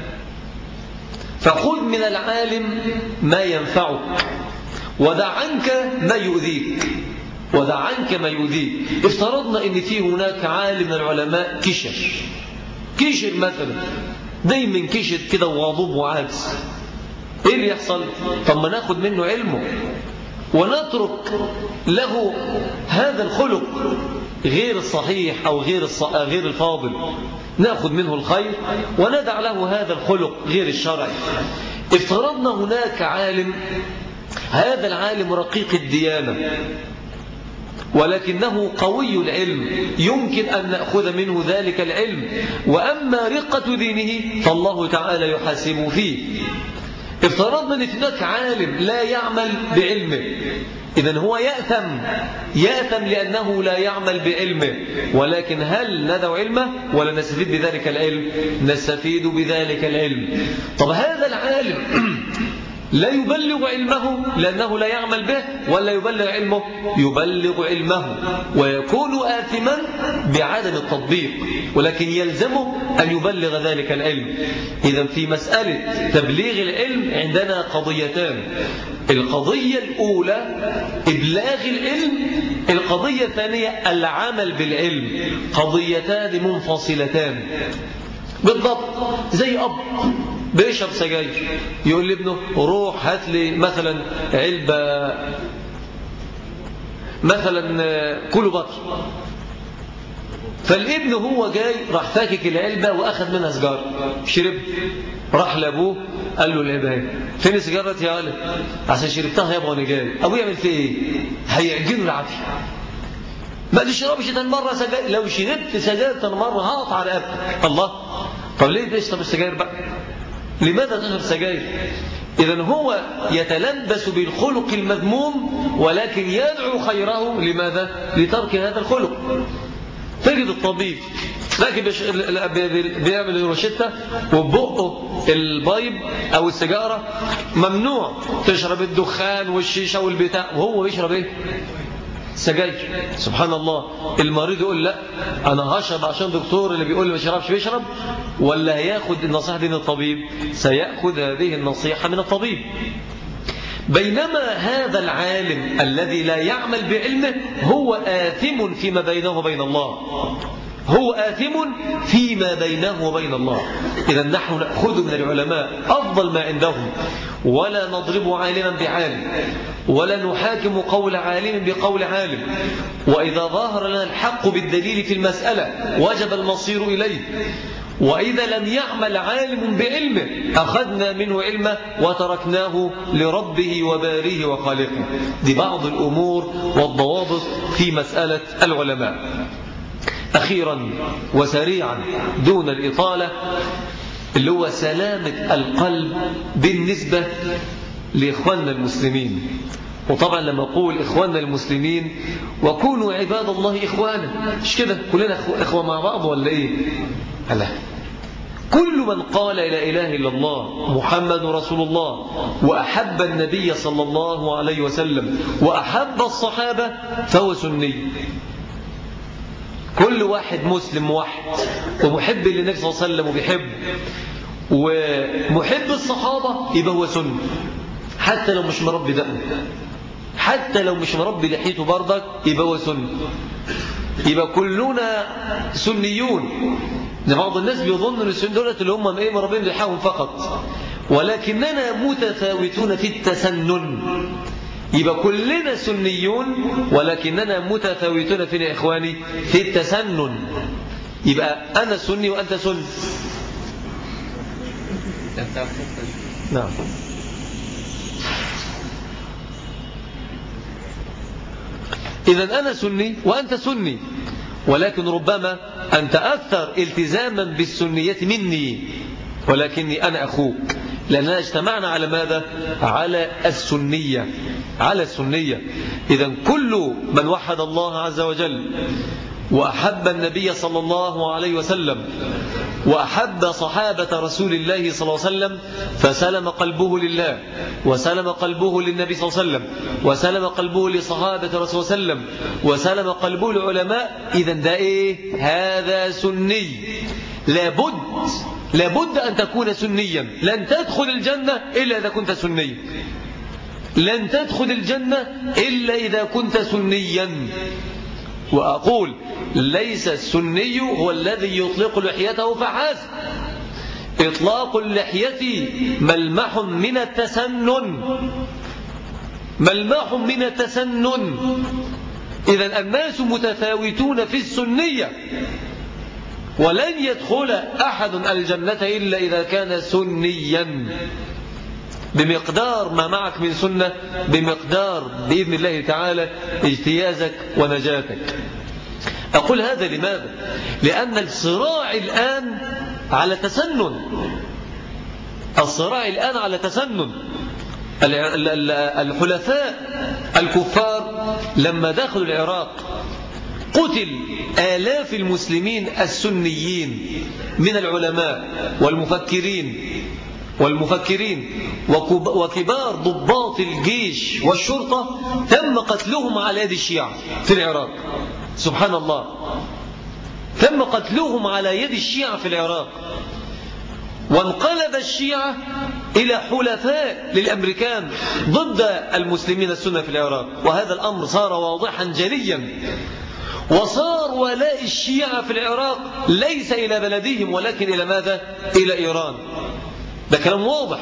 فخذ من العالم ما ينفعك ودع عنك ما يؤذيك ودع عنك ما يؤذيك. افترضنا أن في هناك عالم من العلماء كشر كشر مثلا، دايما كشر كده وغضوب وعاجز، ايه اللي يحصل؟ طب ما ناخد منه علمه ونترك له هذا الخلق غير الصحيح او غير الص... غير الفاضل، ناخد منه الخير وندع له هذا الخلق غير الشرعي. افترضنا هناك عالم، هذا العالم رقيق الديانة ولكنه قوي العلم، يمكن أن نأخذ منه ذلك العلم، وأما رقة دينه فالله تعالى يحاسب فيه. افترضنا أن هناك عالم لا يعمل بعلمه، إذن هو يأثم يأثم لأنه لا يعمل بعلمه، ولكن هل ندعو علمه ولا نستفيد بذلك العلم؟ نستفيد بذلك العلم. طب هذا العالم لا يبلغ علمه لأنه لا يعمل به، ولا يبلغ علمه؟ يبلغ علمه ويكون آثما بعدم التطبيق، ولكن يلزمه أن يبلغ ذلك العلم. إذن في مسألة تبليغ العلم عندنا قضيتان. القضية الأولى إبلاغ العلم القضية الثانية العمل بالعلم، قضيتان منفصلتان بالضبط. زي أب بيشرب سجاير يقول لابنه روح هات لي مثلا علبة مثلا كله بطر، فالابن هو جاي راح فاكك العلبة وأخذ منها سجارة شرب، راح لأبوه قال له العلبة اهي، فين السجارة يا ولد؟ عشان شربتها يابا وانا جاي. أبوه يعمل فيه ايه؟ هيعجنه العافية، ما تشربش تاني مرة سجاير، لو شربت سجاير تاني مرة هقطع رقبتك. الله، طب ليه تشرب السجاير بقى؟ لماذا تشرب سجاير؟ إذن هو يتلبس بالخلق المذموم ولكن يدعو خيره، لماذا؟ لترك هذا الخلق. تجد الطبيب لكن بيعمل الروشتة وبقه البايب أو السجارة ممنوع تشرب الدخان والشيشة والبتاع، وهو بيشرب ايه؟ سجاير. سبحان الله، المريض يقول لا أنا هشرب عشان دكتور اللي بيقول لي ما شربش بيشرب، ولا هياخد النصيحة دي من الطبيب؟ سيأخذ هذه النصيحة من الطبيب. بينما هذا العالم الذي لا يعمل بعلمه هو آثم فيما بينه وبين الله، هو آثم فيما بينه وبين الله. إذا نحن نأخذ من العلماء أفضل ما عندهم، ولا نضرب عالما بعالم، ولا نحاكم قول عالم بقول عالم. وإذا ظهر لنا الحق بالدليل في المسألة وجب المصير إليه، وإذا لم يعمل عالم بعلمه أخذنا منه علمه وتركناه لربه وباريه وخالقه. دي بعض الأمور والضوابط في مسألة العلماء. أخيرا وسريعا دون الإطالة، اللي هو سلامة القلب بالنسبة لإخواننا المسلمين. وطبعا لما أقول إخواننا المسلمين وكونوا عباد الله إخوانا، مش كده كلنا إخوة مع بعض ولا إيه؟ لا، كل من قال لا إله إلا الله محمد رسول الله وأحب النبي صلى الله عليه وسلم وأحب الصحابة فهو سني. كل واحد مسلم واحد ومحب للنبي صلى الله عليه وسلم وبيحب ومحب الصحابة يبقى هو سني، حتى لو مش مربي دقنه، حتى لو مش مربي لحيته برضك يبقى هو سني. يبقى كلنا سنيون. بعض الناس بيظن ان السنيين دولت اللي هم ايه مربين لحاهم فقط، ولكننا متفاوتون في التسنن. يبقى كلنا سنيون ولكننا متفاوتون فينا يا إخواني في التسنن. يبقى أنا سني وأنت سني. نعم. إذن أنا سني وأنت سني، ولكن ربما أنت أكثر التزاما بالسنية مني، ولكني أنا أخوك، لأننا اجتمعنا على ماذا؟ على السنية، على السنية. إذن كل من وحد الله عز وجل وأحب النبي صلى الله عليه وسلم وأحب صحابة رسول الله صلى الله عليه وسلم فسلم قلبه لله وسلم قلبه للنبي صلى الله عليه وسلم وسلم قلبه لصحابة رسول الله صلى الله عليه وسلم وسلم قلبه للعلماء. إذن ده إيه؟ هذا سني. لابد لابد أن تكون سنيا. لن تدخل الجنة إلا إذا كنت سنيا، لن تدخل الجنة إلا إذا كنت سنيا. وأقول ليس السني هو الذي يطلق لحيته فحسب. إطلاق اللحية ملمح من التسنن، ملمح من التسنن. إذن الناس متفاوتون في السنية، ولن يدخل أحد الجنة إلا إذا كان سنيا. بمقدار ما معك من سنة بمقدار بإذن الله تعالى اجتيازك ونجاتك. أقول هذا لماذا؟ لأن الصراع الآن على تسنن، الصراع الآن على تسنن. الحلفاء الكفار لما دخلوا العراق قتل آلاف المسلمين السنيين من العلماء والمفكرين والمفكرين وكبار ضباط الجيش والشرطة، تم قتلهم على يد الشيعة في العراق. سبحان الله، تم قتلهم على يد الشيعة في العراق. وانقلب الشيعة إلى حلفاء للأمريكان ضد المسلمين السنة في العراق، وهذا الأمر صار واضحا جليا. وصار ولاء الشيعة في العراق ليس إلى بلدهم ولكن إلى ماذا؟ إلى إيران. ده كلام واضح،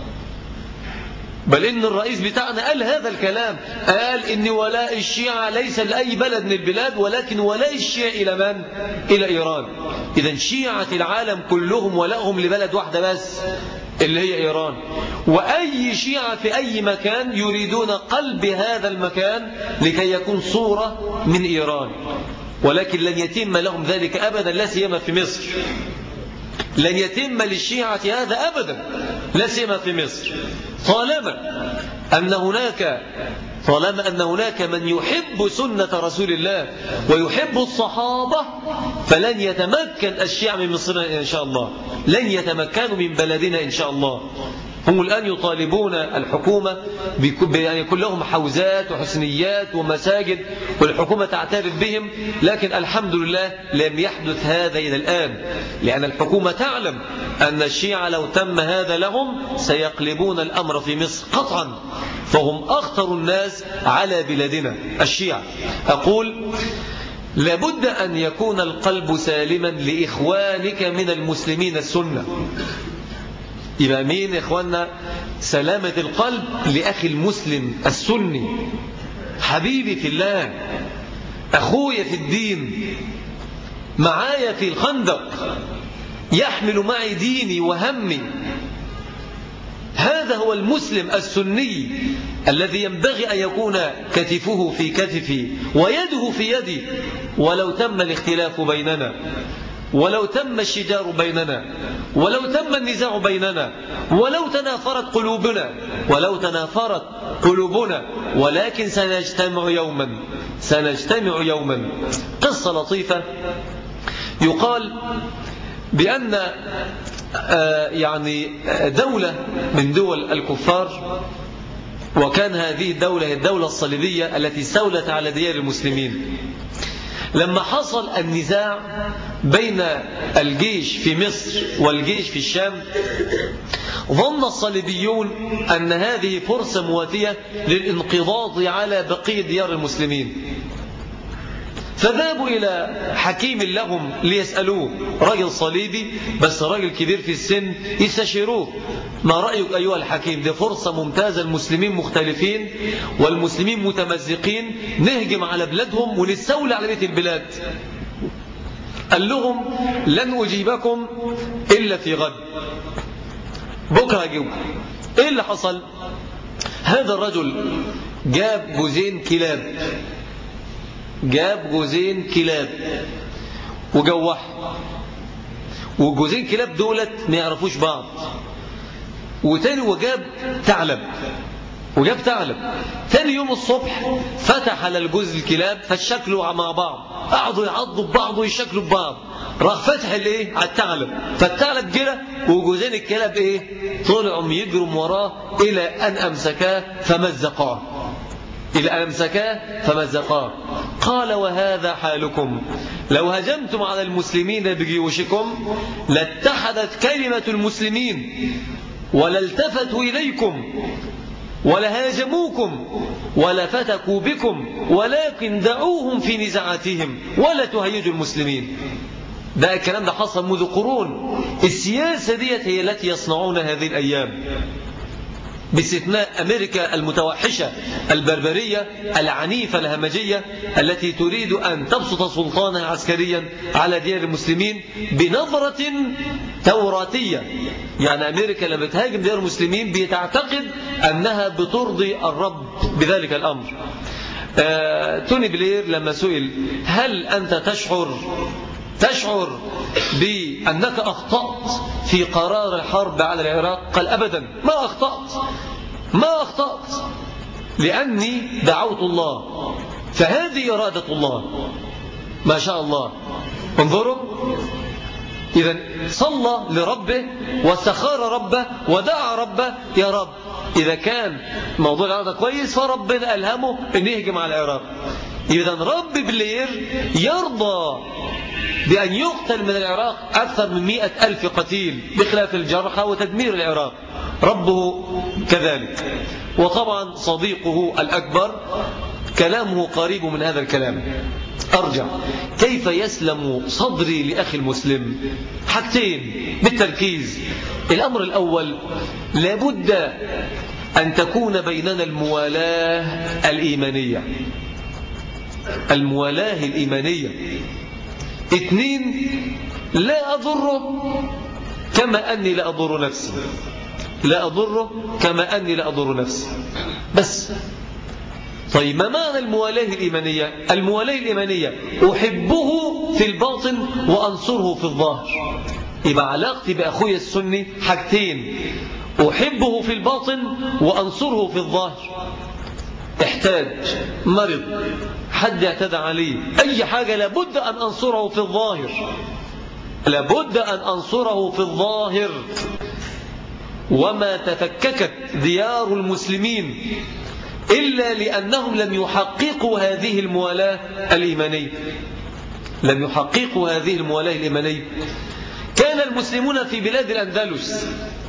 بل إن الرئيس بتاعنا قال هذا الكلام، قال إن ولاء الشيعة ليس لأي بلد من البلاد ولكن ولاء الشيعة إلى من؟ إلى إيران. إذن شيعة العالم كلهم ولائهم لبلد واحدة بس اللي هي إيران، وأي شيعة في أي مكان يريدون قلب هذا المكان لكي يكون صورة من إيران، ولكن لن يتم لهم ذلك أبدا، لا سيما في مصر. لن يتم للشيعة هذا أبدا، لا سيما في مصر. طالما أن هناك طالما أن هناك من يحب سنة رسول الله ويحب الصحابة فلن يتمكن الشيعة من مصرنا إن شاء الله، لن يتمكنوا من بلدنا إن شاء الله. هم الآن يطالبون الحكومة بأن يكون لهم حوزات وحسنيات ومساجد والحكومة تعترف بهم، لكن الحمد لله لم يحدث هذا إلى الآن، لأن الحكومة تعلم أن الشيعة لو تم هذا لهم سيقلبون الأمر في مصر قطعا، فهم أخطر الناس على بلادنا الشيعة. أقول لابد أن يكون القلب سالما لإخوانك من المسلمين السنة. يبقى مين إخواننا؟ سلامة القلب لأخي المسلم السني، حبيبي في الله، أخويا في الدين، معايا في الخندق، يحمل معي ديني وهمي. هذا هو المسلم السني الذي ينبغي أن يكون كتفه في كتفي ويده في يدي، ولو تم الاختلاف بيننا، ولو تم الشجار بيننا، ولو تم النزاع بيننا، ولو تنافرت قلوبنا ولو تنافرت قلوبنا ولكن سنجتمع يوما سنجتمع يوما. قصة لطيفة، يقال بأن يعني دولة من دول الكفار، وكان هذه الدولة هي الدولة الصليبية التي استولت على ديار المسلمين، لما حصل النزاع بين الجيش في مصر والجيش في الشام ظن الصليبيون أن هذه فرصة مواتية للانقضاض على بقية ديار المسلمين، فذهبوا إلى حكيم لهم ليسألوه، رجل صليبي بس رجل كبير في السن، يستشيروه: ما رأيك أيها الحكيم؟ دي فرصة ممتازة، المسلمين مختلفين والمسلمين متمزقين، نهجم على بلادهم ونستولى على بيت البلاد. قال لهم: لن أجيبكم إلا في غد، بكرة أجيبكم. إيه اللي حصل؟ هذا الرجل جاب جوزين كلاب جاب جوزين كلاب وجوح، والجوزين كلاب دولت ما يعرفوش بعض. وتاني وجاب ثعلب وجاب ثعلب تاني يوم الصبح فتح على الجوز الكلاب فشكلوا مع بعض، قعدوا يعضوا ببعض ويشكلوا ببعض، راح فتح الايه على الثعلب، فالثعلب جرى وجوزين الكلاب ايه طلعوا يجروا وراه الى ان امسكاه فمزقاه إلى أن أمسكاه فمزقاه. قال: وهذا حالكم، لو هجمتم على المسلمين بجيوشكم لاتحدت كلمة المسلمين ولا التفتوا إليكم ولا هاجموكم ولا فتكوا بكم، ولكن دعوهم في نزاعاتهم ولا تهيجوا المسلمين. ده الكلام ده حصل منذ قرون. السياسة دي هي التي يصنعون هذه الأيام، باستثناء أمريكا المتوحشة البربرية العنيفة الهمجية التي تريد أن تبسط سلطانها عسكريا على ديار المسلمين بنظرة توراتية. يعني أمريكا لما تهاجم ديار المسلمين بتعتقد أنها بترضي الرب بذلك الأمر. آه، توني بلير لما سئل: هل أنت تشعر تشعر بأنك أخطأت في قرار الحرب على العراق؟ قال: أبدا، ما أخطأت ما أخطأت لأني دعوت الله، فهذه إرادة الله. ما شاء الله. انظروا، إذن صلى لربه واستخار ربه ودعا ربه: يا رب إذا كان موضوع العراق كويس فربنا ألهمه أن يهجم على العراق. إذن رب بلير يرضى بأن يقتل من العراق أكثر من مئة ألف قتيل بخلاف الجرحى وتدمير العراق، ربه كذلك. وطبعا صديقه الأكبر كلامه قريب من هذا الكلام. أرجع، كيف يسلم صدري لأخي المسلم؟ حاجتين بالتركيز. الأمر الأول، لابد أن تكون بيننا الموالاة الإيمانية، الموالاة الإيمانية. اثنين، لا أضره كما أني لا أضر نفسي، لا أضره كما أني لا أضر نفسي بس. طيب ما معنى الموالاة الإيمانية؟ الموالاة الإيمانية أحبه في الباطن وأنصره في الظاهر. يبقى علاقتي بأخوي السني حاجتين، أحبه في الباطن وأنصره في الظاهر. احتاج، مرض، حد اعتدى عليه، أي حاجة لابد أن أنصره في الظاهر، لابد أن أنصره في الظاهر. وما تفككت ديار المسلمين إلا لأنهم لم يحققوا هذه الموالاة الإيمانية، لم يحققوا هذه الموالاة الإيمانية. كان المسلمون في بلاد الأندلس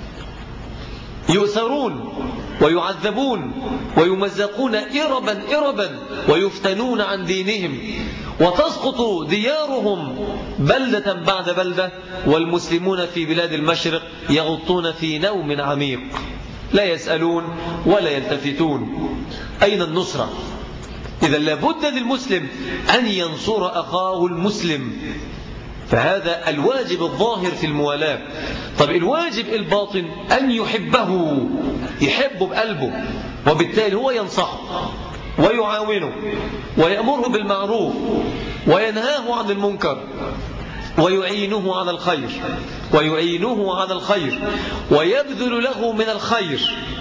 يؤثرون ويعذبون ويمزقون إربا إربا ويفتنون عن دينهم، وتسقط ديارهم بلدة بعد بلدة، والمسلمون في بلاد المشرق يغطون في نوم عميق، لا يسألون ولا يلتفتون. أين النصرة؟ إذا لابد للمسلم أن ينصر أخاه المسلم، فهذا الواجب الظاهر في الموالاة. طب الواجب الباطن أن يحبه، يحبه بقلبه، وبالتالي هو ينصحه ويعاونه ويأمره بالمعروف وينهاه عن المنكر ويعينه على الخير ويعينه على الخير ويبذل له من الخير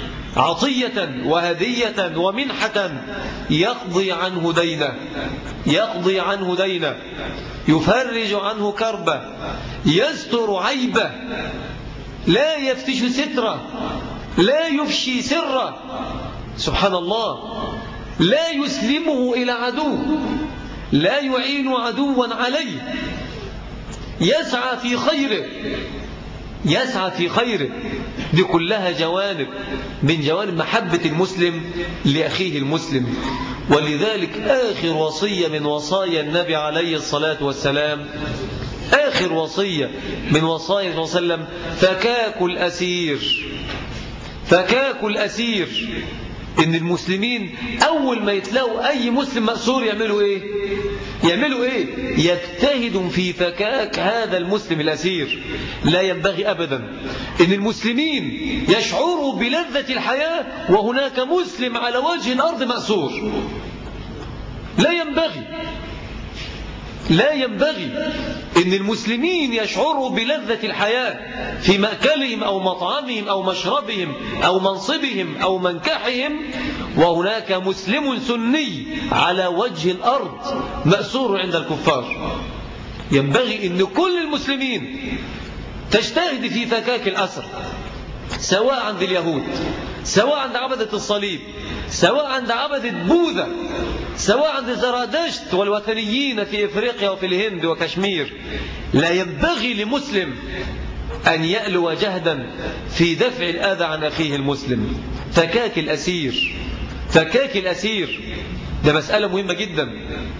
عطية وهدية ومنحة يقضي عنه دينه، يقضي عنه دينه، يفرج عنه كربه، يستر عيبه، لا يفتش ستره، لا يفشي سره، سبحان الله، لا يسلمه إلى عدو، لا يعين عدوا عليه، يسعى في خيره، يسعى في خيره. دي كلها جوانب من جوانب محبة المسلم لأخيه المسلم. ولذلك آخر وصية من وصايا النبي عليه الصلاة والسلام، آخر وصية من وصايا النبي صلى الله عليه وسلم فكاك الأسير، فكاك الأسير. إن المسلمين أول ما يتلاقوا أي مسلم مأسور يعملوا إيه؟ يعملوا إيه؟ يجتهدوا في فكاك هذا المسلم الأسير. لا ينبغي أبدا إن المسلمين يشعروا بلذة الحياة وهناك مسلم على وجه الأرض مأسور. لا ينبغي، لا ينبغي إن المسلمين يشعروا بلذة الحياة في مأكلهم أو مطعمهم أو مشربهم أو منصبهم أو منكحهم وهناك مسلم سني على وجه الأرض مأسور عند الكفار. ينبغي أن كل المسلمين تجتهد في فكاك الأسر، سواء عند اليهود، سواء عند عبدة الصليب، سواء عند عبدة بوذا، سواء عند زرادشت والوثنيين في إفريقيا وفي الهند وكشمير. لا ينبغي لمسلم أن يألو جهدا في دفع الأذى عن أخيه المسلم. فكاك الأسير، فكاك الأسير، ده مسألة مهمة جدا.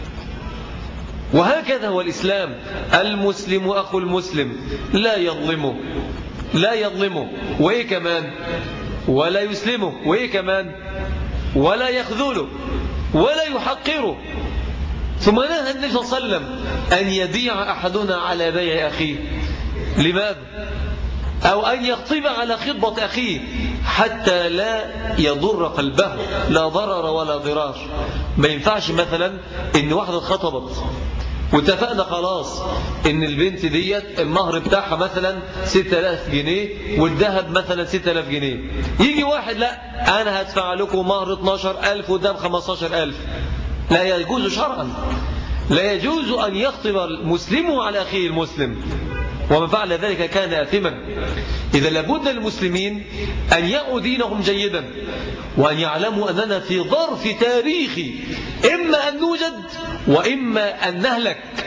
وهكذا هو الإسلام، المسلم أخو المسلم، لا يظلمه، لا يظلمه، وإيه كمان؟ ولا يسلمه، وإيه كمان؟ ولا يخذله ولا يحقره. ثم نهى النبي صلى الله عليه وسلم أن يبيع أحدنا على بيع أخيه. لماذا؟ أو أن يخطب على خطبة أخيه حتى لا يضر قلبه، لا ضرر ولا ضرار. ما ينفعش مثلا إن واحدة خطبت واتفقنا خلاص إن البنت ديت المهر بتاعها مثلا ستة آلاف جنيه والذهب مثلا ستة آلاف جنيه، يجي واحد لا أنا هدفع لكم مهر اثناشر ألف وده خمستاشر ألف. لا يجوز شرعا، لا يجوز أن يخطب المسلم على أخيه المسلم، ومن فعل ذلك كان آثما. إذا لابد للمسلمين أن يأوا دينهم جيدا وأن يعلموا أننا في ظرف تاريخي إما أن نوجد وإما أن نهلك.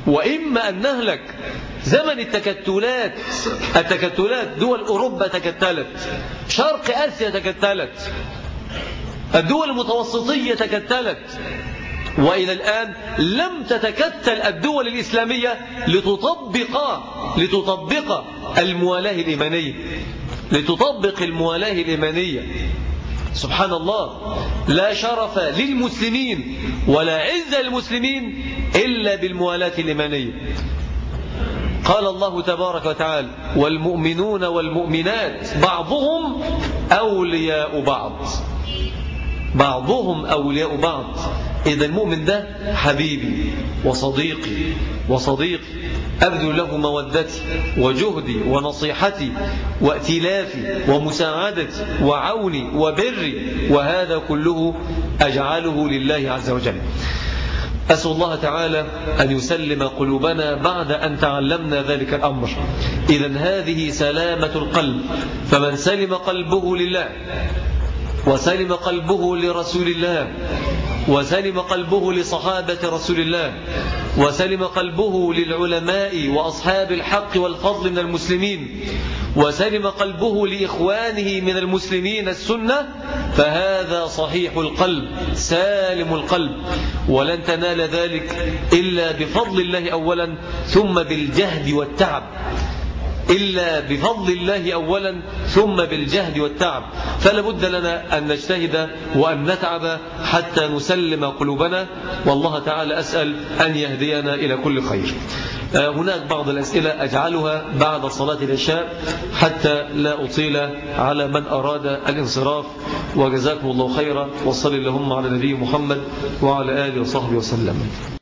وإما أن نهلك. زمن التكتلات التكتلات دول أوروبا تكتلت، شرق آسيا تكتلت، الدول المتوسطية تكتلت، وإلى الآن لم تتكتل الدول الإسلامية لتطبق لتطبق الموالاة الإيمانية لتطبق الموالاة الإيمانية. سبحان الله، لا شرف للمسلمين ولا عز للمسلمين إلا بالموالاة الإيمانية. قال الله تبارك وتعالى: والمؤمنون والمؤمنات بعضهم أولياء بعض بعضهم أولياء بعض. إذا المؤمن ده حبيبي وصديقي وصديقي أبذل له مودتي وجهدي ونصيحتي وائتلافي ومساعدتي وعوني وبري، وهذا كله أجعله لله عز وجل. أسأل الله تعالى أن يسلم قلوبنا بعد أن تعلمنا ذلك الأمر. إذن هذه سلامة القلب، فمن سلم قلبه لله وسلم قلبه لرسول الله وسلم قلبه لصحابة رسول الله وسلم قلبه للعلماء وأصحاب الحق والفضل من المسلمين وسلم قلبه لإخوانه من المسلمين السنة، فهذا صحيح القلب سالم القلب. ولن تنال ذلك إلا بفضل الله أولا، ثم بالجهد والتعب إلا بفضل الله أولا ثم بالجهد والتعب. فلا بد لنا أن نجتهد وأن نتعب حتى نسلم قلوبنا، والله تعالى أسأل أن يهدينا إلى كل خير. هناك بعض الأسئلة أجعلها بعد صلاة العشاء حتى لا أطيل على من أراد الانصراف، وجزاكم الله خيرا، وصلي اللهم على نبي محمد وعلى آله وصحبه وسلم.